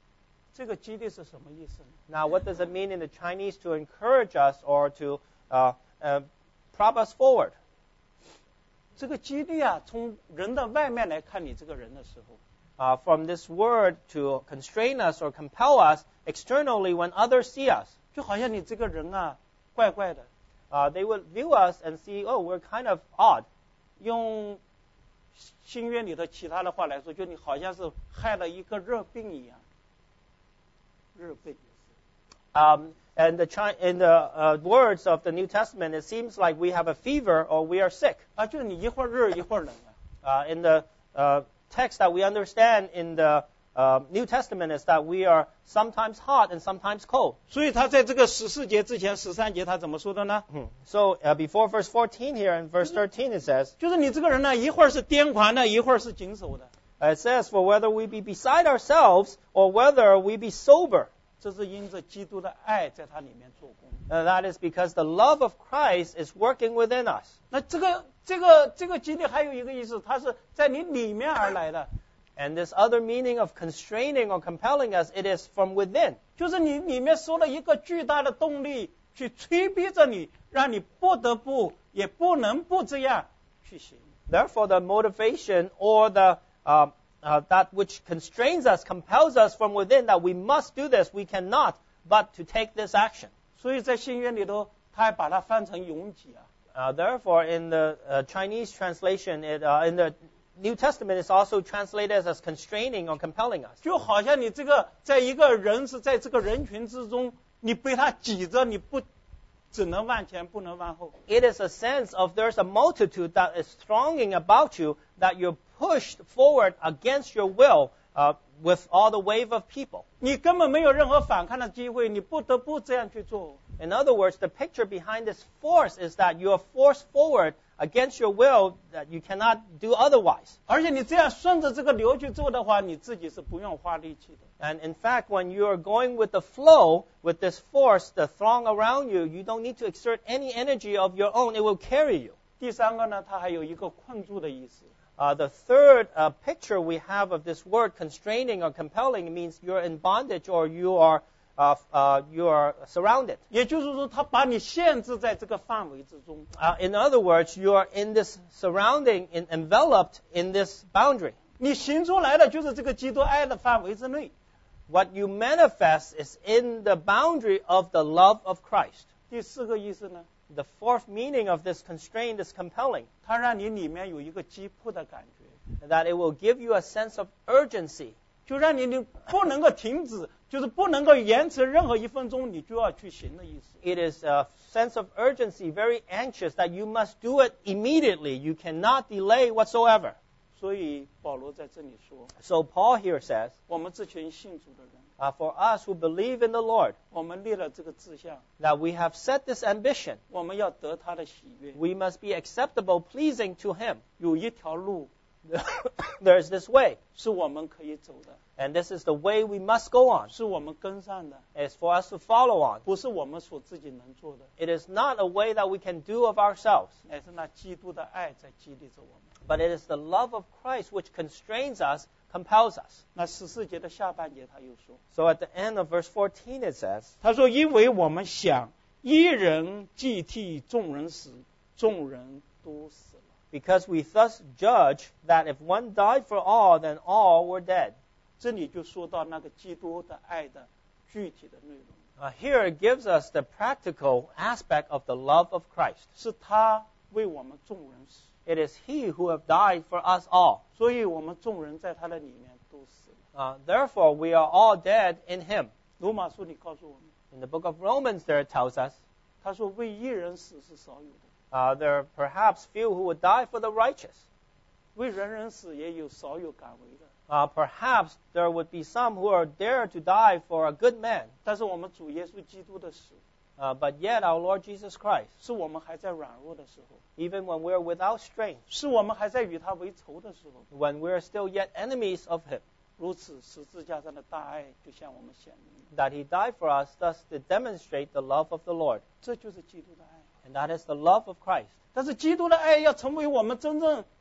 这个激励是什么意思呢？ Now, what does it mean in the Chinese to encourage us or to uh, uh, prop us forward? 这个激励啊，从人的外面来看你这个人的时候， Uh, from this word to constrain us or compel us externally when others see us. 就好像你这个人啊，怪怪的。 Uh, they would view us and see, oh, we're kind of odd. 用新约里的其他的话来说，就你好像是害了一个热病一样。热病。 Um, and the Chi- in the uh, words of the New Testament, it seems like we have a fever or we are sick. 啊，就是你一会儿热一会儿冷啊。 Uh, in the uh, text that we understand in the uh, New Testament is that we are sometimes hot and sometimes cold. 所以他在这个十四节之前，十三节他怎么说的呢？ So uh, before verse fourteen here and verse thirteen it says, 就是你这个人呢，一会儿是癫狂的，一会儿是谨守的。 uh, it says, for whether we be beside ourselves or whether we be sober. 这是因着基督的爱在他里面做工。 Uh, that is because the love of Christ is working within us. 那这个这个这个激励还有一个意思，它是在你里面而来的， And this other meaning of constraining or compelling us, it is from within. 就是你里面受了一个巨大的动力，去催逼着你，让你不得不也不能不这样去行。 Therefore, the motivation or the uh, uh, that which constrains us, compels us from within, that we must do this, we cannot but to take this action. 所以在新约里头，他还把它翻成拥挤啊。 Uh, therefore, in the uh, Chinese translation, it, uh, in the New Testament, it's also translated as constraining or compelling us. 就好像你这个在一个人是在这个人群之中，你被他挤着，你不只能往前，不能往后。 It is a sense of there's a multitude that is thronging about you, that you're pushed forward against your will uh, with all the wave of people. 你根本没有任何反抗的机会，你不得不这样去做。 In other words, the picture behind this force is that you are forced forward against your will, that you cannot do otherwise. 而且你这样顺着这个流去做的话，你自己是不用花力气的。 And in fact, when you are going with the flow, with this force, the throng around you, you don't need to exert any energy of your own. It will carry you. 第三个呢，它还有一个困住的意思。 Uh, the third uh, picture we have of this word, constraining or compelling, means you're in bondage or you are uh, uh, you are surrounded. 也就是说，它把你限制在这个范围之中。 Uh, in other words, you are in this surrounding, in, enveloped in this boundary. 你行出来的就是这个基督爱的范围之内。 What you manifest is in the boundary of the love of Christ. 第四个意思呢， The fourth meaning of this constraint is compelling, 它让你里面有一个急迫的感觉， that it will give you a sense of urgency. 就让你你不能够停止，就是不能够延迟任何一分钟，你就要去行的意思。 It is a sense of urgency, very anxious, that you must do it immediately. You cannot delay whatsoever. 所以保罗在这里说， So Paul here says, 我们这群信主的人， uh, for us who believe in the Lord, 我们立了这个志向， that we have set this ambition. 我们要得他的喜悦。 We must be acceptable, pleasing to Him. 有一条路 There is this way, 是我们可以走的， and this is the way we must go on. 是我们跟上的， It's for us to follow on. 不是我们所自己能做的， It is not a way that we can do of ourselves, 乃是那基督的爱在激励着我们。 but it is the love of Christ which constrains us, compels us. 那十四节的下半节他又说， So at the end of verse fourteen it says, 他说：“因为我们想一人既替众人死，众人都死了。 because we thus judge that if one died for all, then all were dead. ” 这里就说到那个基督的爱的具体的内容， Uh, here it gives us the practical aspect of the love of Christ. 是他为我们众人死， It is He who have died for us all. 所以我们众人在他的里面都死了。 Uh, therefore, we are all dead in Him. 罗马书里告诉我们， In the book of Romans, there it tells us, 他说为一人死是少有的， uh, there are perhaps few who would die for the righteous. 为人人死也有少有敢为的。 Uh, perhaps there would be some who are dare to die for a good man. 但是我们主耶稣基督的死， Uh, but yet our Lord Jesus Christ, 是我们还在软弱的时候， even when we're without strength, 是我们还在与他为仇的时候， when we're still yet enemies of Him, 如此十字架上的大爱就向我们显明， that He died for us, thus to demonstrate the love of the Lord. 这就是基督的爱。 And that is the love of Christ. 但是基督的爱要成为我们真正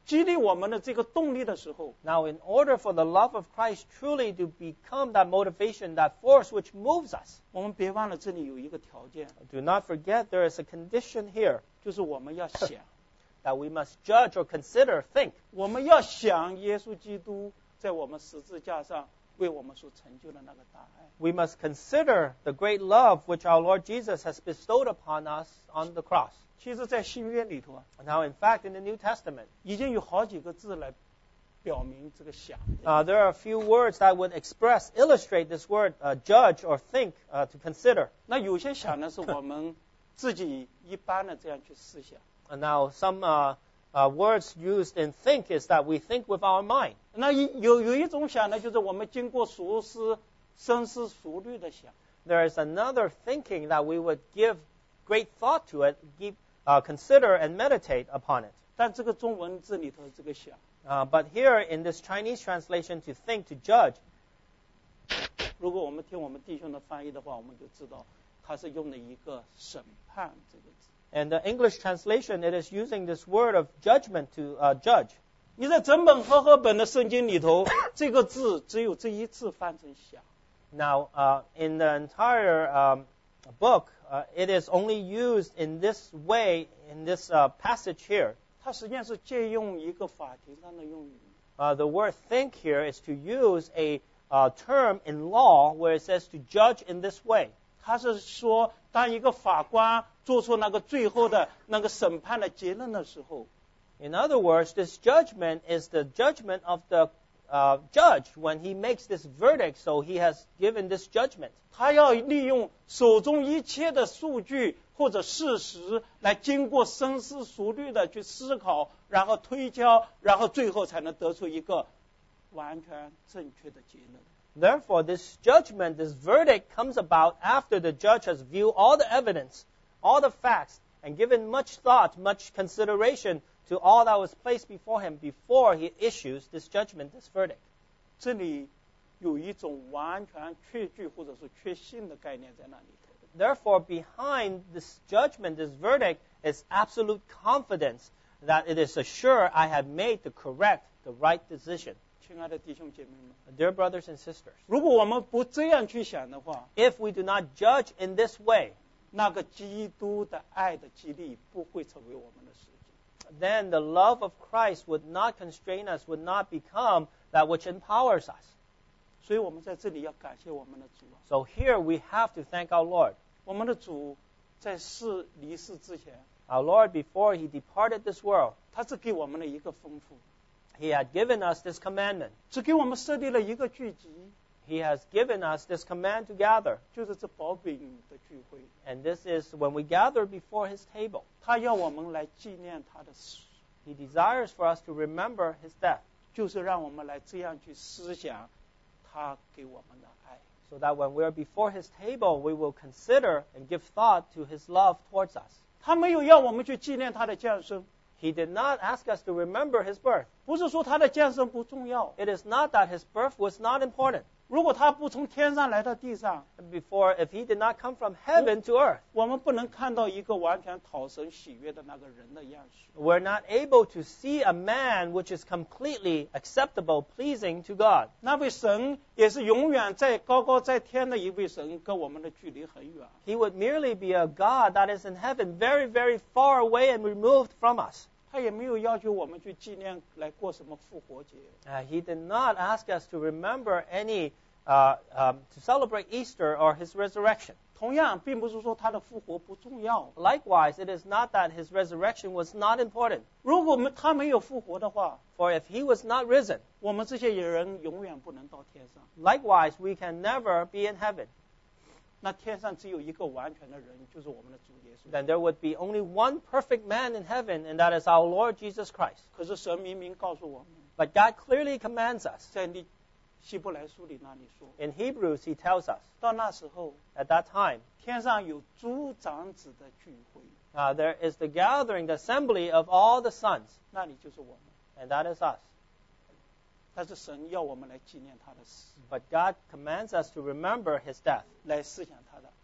激励我们的这个动力的时候， Now, in order for the love of Christ truly to become that motivation, that force which moves us, 我们别忘了这里有一个条件， do not forget there is a condition here 就是我们要想， that we must judge or consider, think. 我们要想耶稣基督在我们十字架上为我们所成就的那个大爱。 We must consider the great love which our Lord Jesus has bestowed upon us on the cross. 其实，在新约里头啊， Now, in fact, in the New Testament, 已经有好几个字来表明这个想。 uh, there are a few words that would express, illustrate this word, uh, judge or think, uh, to consider. 那有些想呢，是我们自己一般的这样去思想。 And now, some uh, uh, words used in think is that we think with our mind. 那有有一种想呢，就是我们经过熟思、深思熟虑的想。 There is another thinking that we would give great thought to it, give, uh, consider and meditate upon it. 但这个中文字里头这个想， Uh, but here in this Chinese translation, to think, to judge, 如果我们听我们弟兄的翻译的话，我们就知道他是用了一个审判这个字。 and the English translation, it is using this word of judgment to uh, judge. 你在整本和合本的圣经里头，这个字只有这一次翻成想。 Now, uh, in the entire um, book, uh, it is only used in this way, in this uh, passage here. 它实际上是借用一个法庭上的用语。 Uh, the word think here is to use a uh, term in law where it says to judge in this way. 他是说，当一个法官做出那个最后的那个审判的结论的时候， In other words, this judgment is the judgment of the uh, judge when he makes this verdict, so he has given this judgment. 他要利用手中一切的数据或者事实，来经过深思熟虑的去思考，然后推敲，然后最后才能得出一个完全正确的结论。 Therefore, this judgment, this verdict comes about after the judge has viewed all the evidence, all the facts, and given much thought, much consideration to all that was placed before him before he issues this judgment, this verdict. 这里有一种完全确据或者是确信的概念在那里头。 Therefore, behind this judgment, this verdict, is absolute confidence that it is assured I have made the correct, the right decision. 亲爱的弟兄姐妹们， Dear brothers and sisters, 如果我们不这样去想的话， if we do not judge in this way, 那个基督的爱的激励不会成为我们的实际。 then the love of Christ would not constrain us, would not become that which empowers us. 所以我们在这里要感谢我们的主啊， So here we have to thank our Lord. 我们的主在世离世之前， Our Lord, before he departed this world, 他是给我们的一个吩咐， he had given us this commandment. 只给我们设立了一个聚集， He has given us this command to gather. 就是这薄饼的聚会。 And this is when we gather before his table. 他要我们来纪念他的死， He desires for us to remember his death, 就是让我们来这样去思想他给我们的爱。 so that when we're before his table, we will consider and give thought to his love towards us. 他没有要我们去纪念他的降生， He did not ask us to remember his birth. 不是说他的降生不重要。 It is not that his birth was not important. 如果他不从天上来到地上， Before, if he did not come from heaven to earth, 我们不能看到一个完全讨神喜悦的那个人的样式。 we're not able to see a man which is completely acceptable, pleasing to God. 那位神也是永远在高高在天的一位神，跟我们的距离很远。 He would merely be a God that is in heaven, very, very far away and removed from us. 他也没有要求我们去纪念来过什么复活节。 Uh, he did not ask us to remember any, uh, um, to celebrate Easter or his resurrection. 同样，并不是说他的复活不重要。 Likewise, it is not that his resurrection was not important. 如果我们他没有复活的话， For if he was not risen, 我们这些人永远不能到天上。 likewise, we can never be in heaven. 那天上只有一个完全的人，就是我们的主耶稣。 Then there would be only one perfect man in heaven, and that is our Lord Jesus Christ. 可是神明明告诉我们， But God clearly commands us. 在利希伯来书里那里说， In Hebrews, he tells us, 到那时候， at that time, 天上有诸长子的聚会， uh, there is the gathering, the assembly of all the sons, 那里就是我们。 and that is us. 但是神要我们来纪念他的死， But God commands us to remember his death, 来思想他的爱。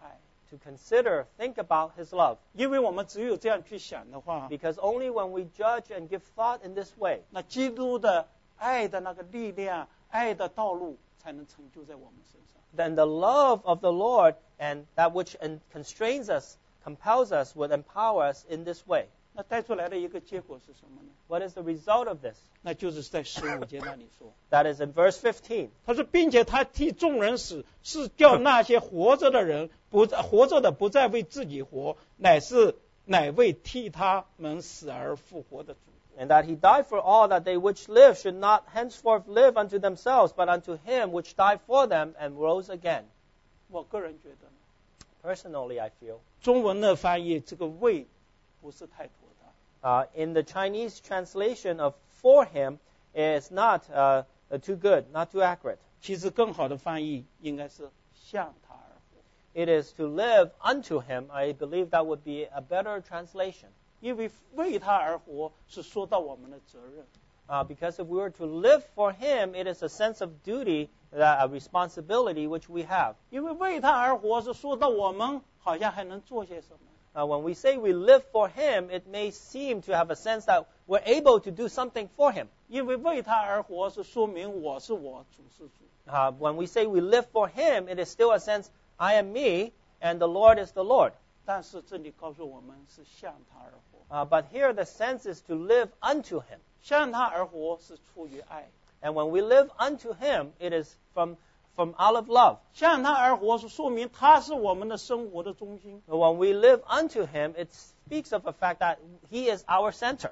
to consider, think about His love. 因为我们只有这样去想的话， Because only when we judge and give thought in this way, 那基督的爱的那个力量、爱的道路才能成就在我们身上。 then the love of the Lord and that which en- constrains us, compels us, would empower us in this way. 那带出来的一个结果是什么呢？ What is the result of this? 那就是在十五节那里说， That is in verse fifteen. 他说，并且他替众人死，是叫那些活着的人不活着的不再为自己活，乃是乃为替他们死而复活的主。 And that He died for all, that they which live should not henceforth live unto themselves, but unto Him which died for them and rose again. 我个人觉得呢， Personally, I feel, 中文的翻译这个为不是太妥当。 uh, in the Chinese translation of for Him is not uh, uh, too good, not too accurate. 其实更好的翻译应该是向他而活， It is to live unto Him. I believe that would be a better translation. 因为为他而活是说到我们的责任。 Uh, because if we were to live for Him, it is a sense of duty, that, a responsibility which we have. 因为为他而活是说到我们好像还能做些什么。 Uh, when we say we live for Him, it may seem to have a sense that we're able to do something for Him. 因为为他而活是说明我是我，主是主。 Uh, when we say we live for Him, it is still a sense, I am me, and the Lord is the Lord. 但是这里告诉我们是向他而活， Uh, but here the sense is to live unto Him. 向他而活是出于爱， And when we live unto Him, it is from, from out of love. 向他而活是说明他是我们的生活的中心。 When we live unto Him, it speaks of the fact that He is our center.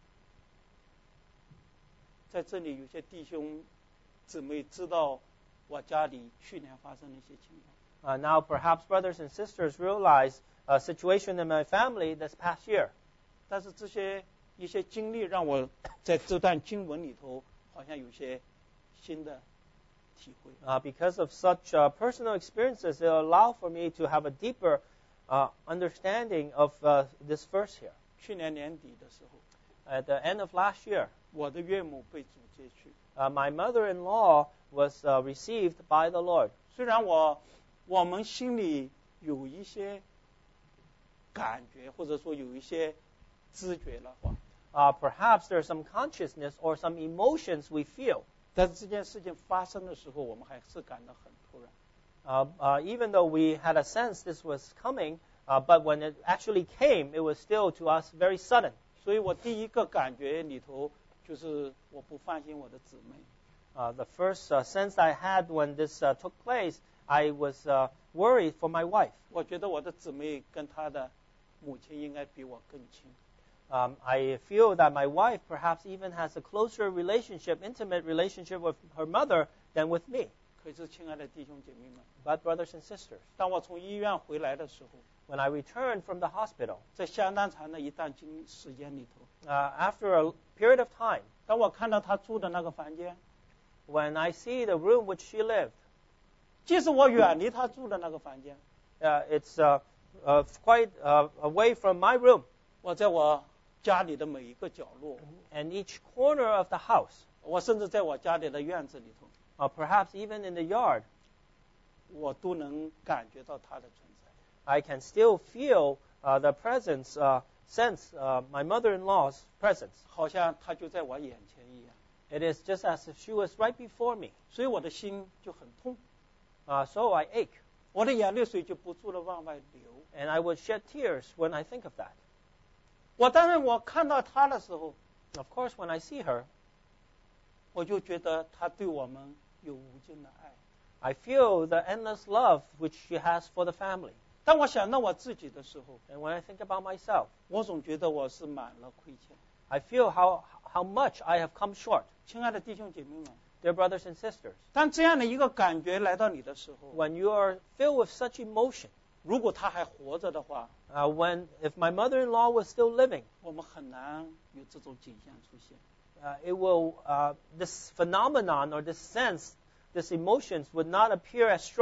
在这里有些弟兄姊妹知道我家里去年发生的一些情况， Uh, now, perhaps brothers and sisters realize a situation in my family this past year. 但是这些一些经历让我在这段经文里头好像有些新的体会。 Uh, because of such uh, personal experiences, it will allow for me to have a deeper uh, understanding of uh, this verse here. 去年年底的时候， At the end of last year, 我的岳母被主接去， uh, my mother-in-law was uh, received by the Lord. 虽然我我们心里有一些感觉，或者说有一些知觉了话， Uh, perhaps there's some consciousness or some emotions we feel. 但是这件事情发生的时候，我们还是感到很突然。 Uh, uh, even though we had a sense this was coming, uh, but when it actually came, it was still to us very sudden. 所以我第一个感觉里头就是我不放心我的姊妹。 Uh, the first uh, sense I had when this uh, took place, I was uh, worried for my wife. 我觉得我的姊妹跟她的母亲应该比我更亲。 Um, I feel that my wife perhaps even has a closer relationship, intimate relationship with her mother than with me. 可是，亲爱的弟兄姐妹们， But brothers and sisters, 当我从医院回来的时候， when I returned from the hospital, 在相当长的一段经时间里头， uh, after a period of time, 当我看到她住的那个房间， when I see the room which she lived, 即使我远离她住的那个房间， uh, it's uh, uh, quite uh, away from my room. 我在我家里的每一个角落， And each corner of the house, 我甚至在我家里的院子里头， or perhaps even in the yard, 我都能感觉到她的存在。 I can still feel uh, the presence, uh, sense uh, my mother-in-law's presence. 好像她就在我眼前一样， It is just as if she was right before me. 所以我的心就很痛， Uh, so I ache, 我的眼泪水就不住的往外流。 and I would shed tears when I think of that. 我当然我看到她的时候， Of course, when I see her, 我就觉得她对我们有无尽的爱。 I feel the endless love which she has for the family. 当我想到我自己的时候， And when I think about myself, 我总觉得我是满了亏欠。 I feel how, how much I have come short. 亲爱的弟兄姐妹们， Dear brothers and sisters, 当这样的一个感觉来到你的时候， when you are filled with such emotion, 如果她还活着的话， uh, when if my mother-in-law was still living, 我们很难有这种景象出现。 uh, it will uh, this phenomenon or this sense, this emotions would not appear as strong.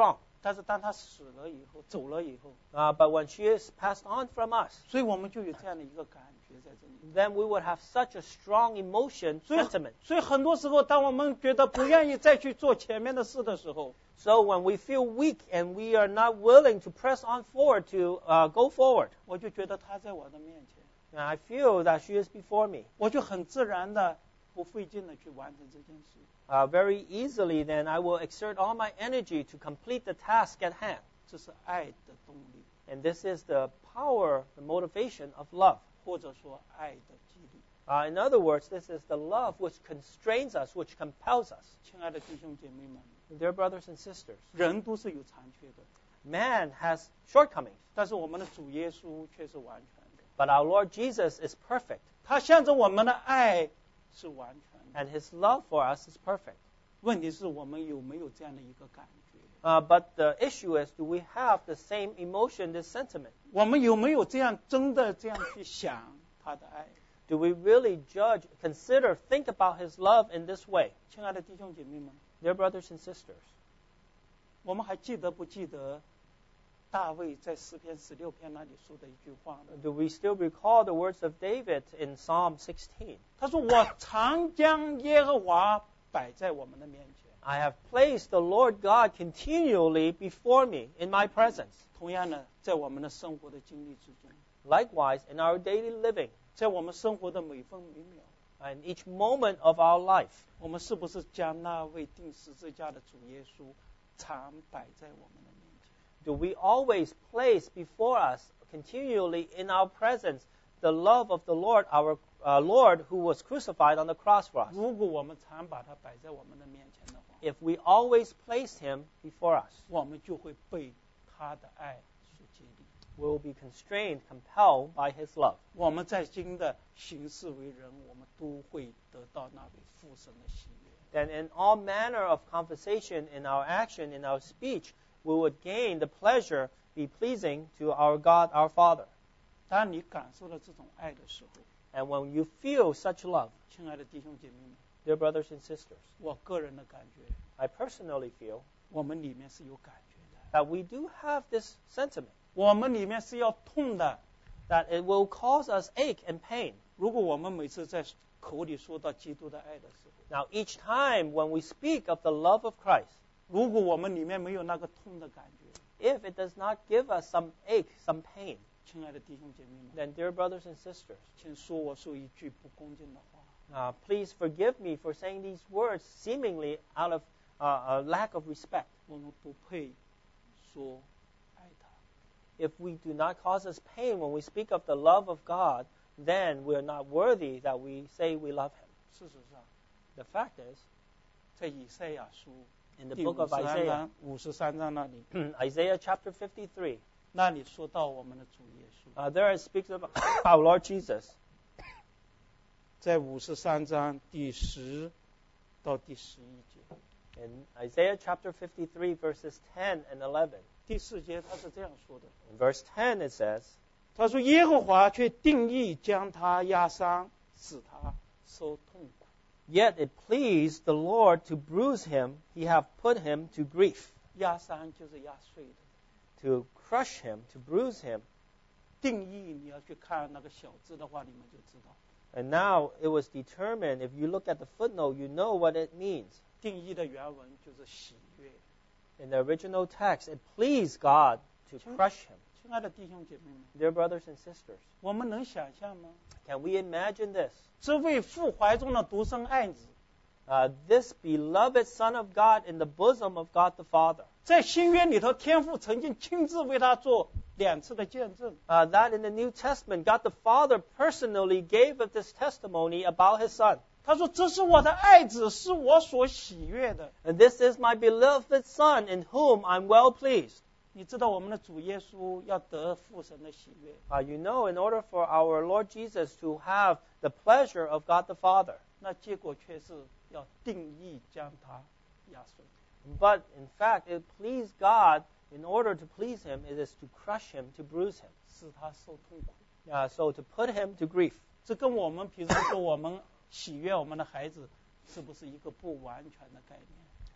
但是当他死了以后，走了以后， Uh, but when she is passed on from us, 所以我们就有这样的一个感觉在这里。 then we would have such a strong emotion, 所以 sentiment. 所以很多时候，当我们觉得不愿意再去做前面的事的时候， So when we feel weak and we are not willing to press on forward to uh, go forward, 我就觉得他在我的面前， and I feel that she is before me. 我就很自然的不费劲的去完成这件事。 Uh, very easily, then I will exert all my energy to complete the task at hand. 这是爱的动力， And this is the power, the motivation of love. 或者说爱的激励。 Uh, in other words, this is the love which constrains us, which compels us. 亲爱的弟兄姐妹们， Dear brothers and sisters, 人都是有残缺的， man has shortcomings, 但是我们的主耶稣却是完全的。 but our Lord Jesus is perfect, 他向着我们的爱是完全的。 and his love for us is perfect. 问题是我们有没有这样的一个感觉？ Uh, but the issue is, do we have the same emotion, this sentiment? 我们有没有这样真的这样去想他的爱？ Do we really judge, consider, think about his love in this way? 亲爱的弟兄姐妹们， Dear brothers and sisters, 我们还记得不记得大卫在诗篇十六篇那里说的一句话呢？ do we still recall the words of David in Psalm sixteen? 他说：“我常将耶和华摆在我们的面前。” I have placed the Lord God continually before me in my presence. 同样呢，在我们的生活的经历之中， Likewise, in our daily living, 在我们生活的每分每秒， and each moment of our life, 我们是不是将那位钉十字架的主耶稣常摆在我们的面前？ do we always place before us continually in our presence the love of the Lord, our uh, Lord who was crucified on the cross for us? 如果我们常把它摆在我们的面前的话， If we always place him before us, 我们就会被他的爱所激励。 we will be constrained, compelled by his love. 我们在今的行事为人，我们都会得到那位父神的喜悦。 Then in all manner of conversation, in our action, in our speech, we would gain the pleasure, be pleasing to our God, our Father. 当你感受到这种爱的时候， And when you feel such love, 亲爱的弟兄姐妹们， dear brothers and sisters, 我个人的感觉， I personally feel 我们里面是有感觉的， that we do have this sentiment, 我们里面是要痛的。 that it will cause us ache and pain. 如果我们每次在口里说到基督的爱的时候， Now, each time when we speak of the love of Christ, 如果我们里面没有那个痛的感觉， if it does not give us some ache, some pain, 亲爱的弟兄姐妹们， then, dear brothers and sisters, 请说我说一句不恭敬的话。 uh, please forgive me for saying these words seemingly out of uh, a lack of respect. 我们不配说爱他。 If we do not cause us pain when we speak of the love of God, then we are not worthy that we say we love him. 事实上， The fact is, 在以赛亚书 in the 第 book 五 of 十三 Isaiah, 章五十三章那里， Isaiah chapter fifty-three, 那里说到我们的主耶稣， uh, there it speaks of our Lord Jesus. 在五十三章第十到第十一节， In Isaiah chapter fifty-three, verses ten and eleven. 第四节他是这样说的： In verse ten it says, 他说耶和华却定义将他压伤，使他受痛苦。 Yet it pleased the Lord to bruise him, he hath put him to grief. 压伤就是压碎的， To crush him, to bruise him. 定义你要去看那个小字的话，你们就知道。 And now it was determined, if you look at the footnote, you know what it means. 定义的原文就是喜悦。 In the original text, it pleased God to crush him. 亲爱的弟兄姐妹们， Dear brothers and sisters, 我们能想象吗？ can we imagine this? 这位父怀中的独生爱子， Uh, this beloved Son of God in the bosom of God the Father. 在新约里头，天父曾经亲自为他做两次的见证。 Uh, that in the New Testament, God the Father personally gave us this testimony about his Son. 他说：“这是我的爱子，是我所喜悦的。 And this is my beloved Son in whom I'm well pleased. ” 你知道我们的主耶稣要得父神的喜悦， Uh, you know, in order for our Lord Jesus to have the pleasure of God the Father. 那结果却是要定义将他压碎。 But in fact, it pleased God, in order to please him, it is to crush him, to bruise him. 使他受痛苦。 Uh, so to put him to grief. 这跟我们平时说我们喜悦我们的孩子，是不是一个不完全的概念？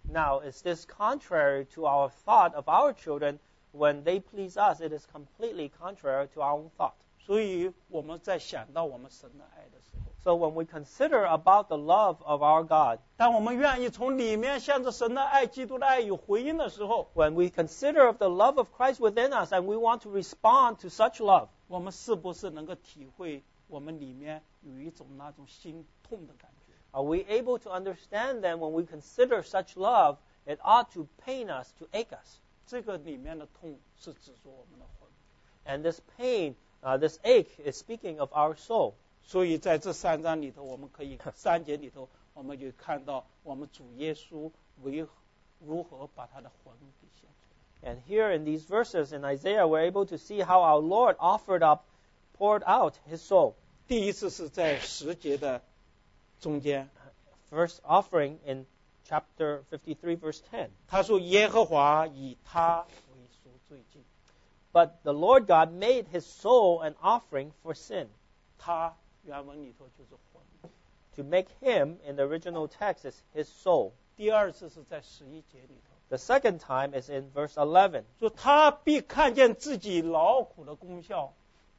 Now, is this contrary to our thought of our children? When they please us, it is completely contrary to our own thought. 所以我们在想到我们神的爱的时候， So when we consider about the love of our God, 当我们愿意从里面向着神的爱、基督的爱有回应的时候， when we consider of the love of Christ within us and we want to respond to such love, 我们是不是能够体会我们里面有一种那种心痛的感觉？ are we able to understand then when we consider such love, it ought to pain us, to ache us? 这个里面的痛是指说我们的魂。 And this pain, uh, this ache is speaking of our soul. 所以在这三章里头，我们可以三节里头，我们就看到我们主耶稣为如何把他的魂给献出来。 And here in these verses in Isaiah, we're able to see how our Lord offered up, poured out his soul. 第一次是在十节的中间， First offering in chapter fifty-three, verse ten. 他说耶和华以他为赎罪祭， But the Lord God made his soul an offering for sin. 他原文里头就是魂。 To make him, in the original text, is his soul. 第二次是在十一节里头， The second time is in verse eleven. 说他必看见自己劳苦的功效。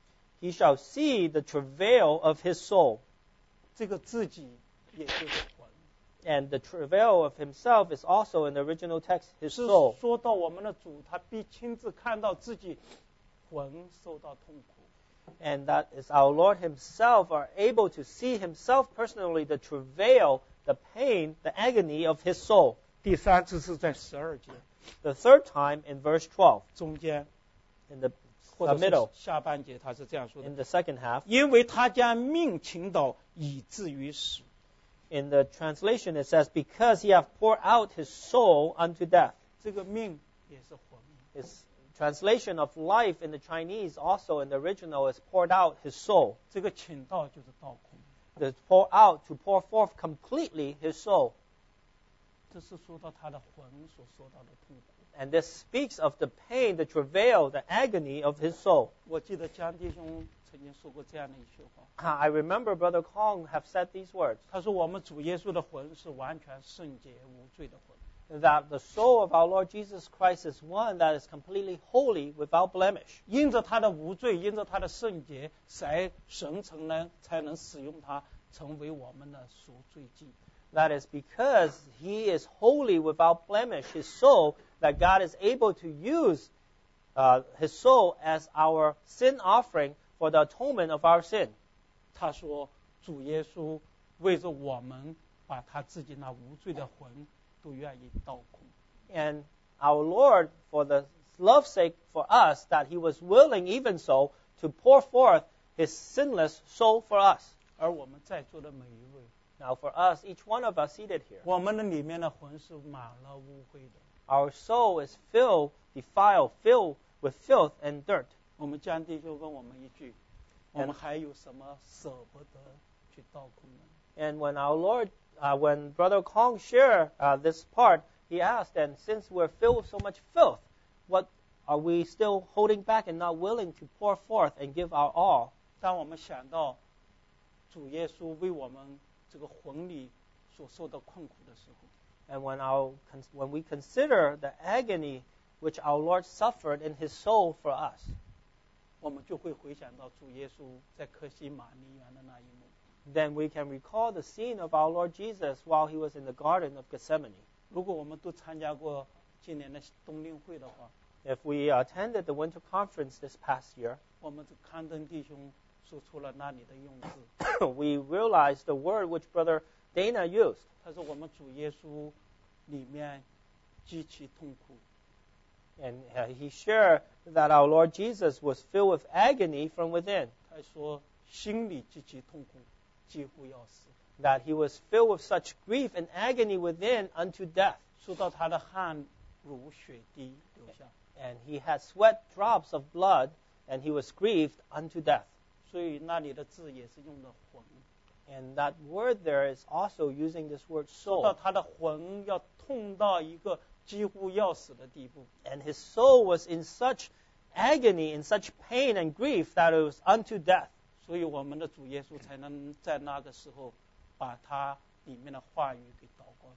He shall see the travail of his soul. 这个自己也就是魂。 And the travail of himself is also in the original text, his 是 soul. 说到我们的主，他必亲自看到自己魂受到痛苦。 And that is our Lord himself are able to see himself personally the travail, the pain, the agony of his soul. 第三次是在十二节 The third time in verse twelve, 中间， in the, 或 the 者 middle, 是下半节，他是这样说的 in：the second half. 因为他将命倾倒，以至于死。 In the translation it says, because he hath poured out his soul unto death. 这个命也是魂。 His translation of life in the Chinese also in the original is poured out his soul. 这个倾倒就是倒空， The pour out, to pour forth completely his soul. 这是说到他的魂所受到的痛苦。 And this speaks of the pain, the travail, the agony of his soul. 我记得江弟兄曾经说过这样的一句话， I remember Brother Kong have said these words, 他说我们主耶稣的魂是完全圣洁无罪的魂， that the soul of our Lord Jesus Christ is one that is completely holy without blemish. 因着他的无罪，因着他的圣洁，才神才能才能使用他成为我们的赎罪祭。 That is because he is holy without blemish, his soul, that God is able to use uh, his soul as our sin offering for the atonement of our sin. 他说主耶稣为着我们，把他自己那无罪的魂都愿意倒空。 And our Lord, for the love's sake for us, that he was willing even so to pour forth his sinless soul for us. 而我们在座的每一位， Now for us, each one of us seated here, 我们的里面的魂是满了污秽的。 our soul is filled, defiled, filled with filth and dirt. 我们江弟兄问我们一句：我们还有什么舍不得去倒空呢？ And when our Lord, uh, when Brother Kong shared uh, this part, he asked, and since we're filled with so much filth, what are we still holding back and not willing to pour forth and give our all? 当我们想到主耶稣为我们这个魂里所受的困苦的时候， And when, our, when we consider the agony which our Lord suffered in his soul for us, 我们就会回想到主耶稣在客西马尼园的那一幕。 then we can recall the scene of our Lord Jesus while he was in the Garden of Gethsemane. 如果我们都参加过今年的冬令会的话， If we attended the winter conference this past year, 我们这康登弟兄说出了那里的用字。 we realized the word which Brother Dana used. 他说我们主耶稣里面极其痛苦， And uh, he shared that our Lord Jesus was filled with agony from within, 他说心里极其痛苦，几乎要死。 that he was filled with such grief and agony within unto death. 说到他的汗如血滴流下， And he had sweat drops of blood, and he was grieved unto death. 所以那里的字也是用的魂。 And that word there is also using this word 说到 soul. 他的魂要痛到一个几乎要死的地步， And his soul was in such agony, in such pain and grief that it was unto death. 所以我们的主耶稣才能在那个时候把他里面的话语给祷告出来。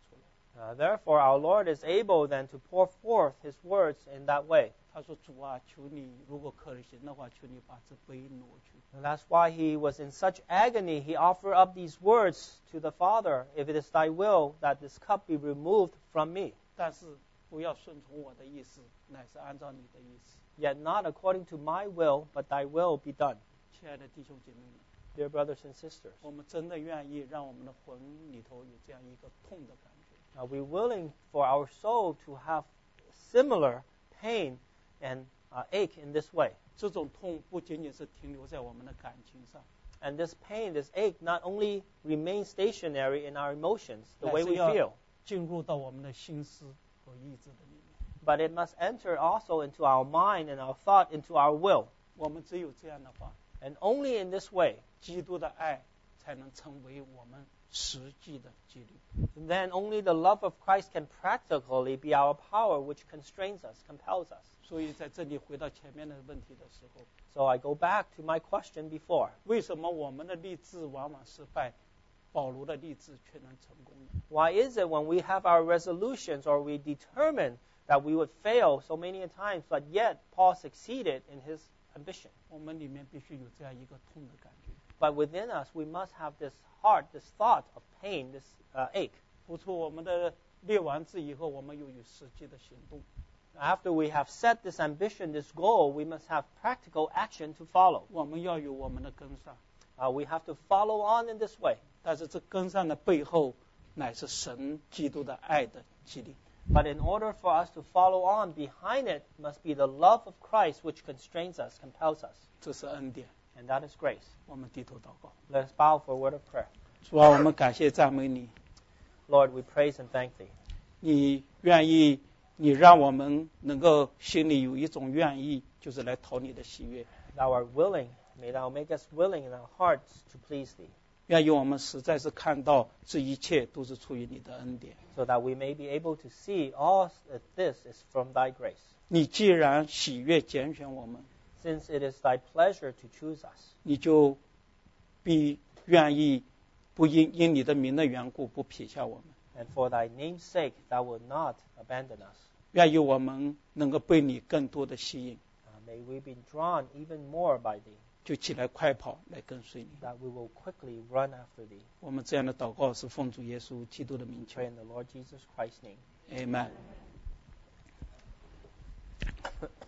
Uh, therefore, our Lord is able then to pour forth His words in that way. 他说：“主啊，求你，如果可行的话，求你把这杯挪去。” And that's why He was in such agony. He offered up these words to the Father, "If it is Thy will that this cup be removed from me." 但是不要顺从我的意思，乃是按照你的意思。 Yet not according to my will, but Thy will be done. 亲爱的弟兄姐妹们， Dear brothers and sisters, 我们真的愿意让我们的魂里头有这样一个痛的感觉。 are we willing for our soul to have similar pain and uh, ache in this way? 这种痛不仅仅是停留在我们的感情上， And this pain, this ache, not only remains stationary in our emotions, the 乃 way 是 we 要 feel, 进入到我们的心思和意志的里面。 but it must enter also into our mind and our thought, into our will. 我们只有这样的话， And only in this way, 基督的爱才能成为我们实际的纪律。 then only the love of Christ can practically be our power, which constrains us, compels us. 所以在这里回到前面的问题的时候， So I go back to my question before. 为什么我们的立志往往失败，保罗的立志却能成功呢？ Why is it when we have our resolutions or we determine that we would fail so many times, but yet Paul succeeded in his ambition? 我们里面必须有这样一个痛的感觉。 But within us, we must have this heart, this thought of pain, this uh, ache. 付出我们的列完志以后，我们又有实际的行动。 After we have set this ambition, this goal, we must have practical action to follow. 我们要有我们的跟上， Uh, we have to follow on in this way. 但是这跟上的背后，乃是神基督的爱的激励。 But in order for us to follow on, behind it must be the love of Christ which constrains us, compels us. 这是恩典。 And that is grace. 我们低头祷告， Let us bow for a word of prayer. 主啊，我们感谢赞美你， Lord, we praise and thank Thee. 你愿意，你让我们能够心里有一种愿意，就是来讨你的喜悦。 Thou art willing. May Thou make us willing in our hearts to please Thee, 愿意我们实在是看到这一切都是出于你的恩典。 so that we may be able to see all that this is from Thy grace. 你既然喜悦拣选我们， Since it is Thy pleasure to choose us, 你就必愿意不因因你的名的缘故不撇下我们。 and for Thy name's sake, Thou wilt not abandon us. 愿意我们能够被你更多的吸引， Uh, may we be drawn even more by Thee, 就起来快跑来跟随你。 that we will quickly run after Thee. 我们这样的祷告是奉主耶稣基督的名求 Pray in the Lord Jesus Christ's name. ，Amen。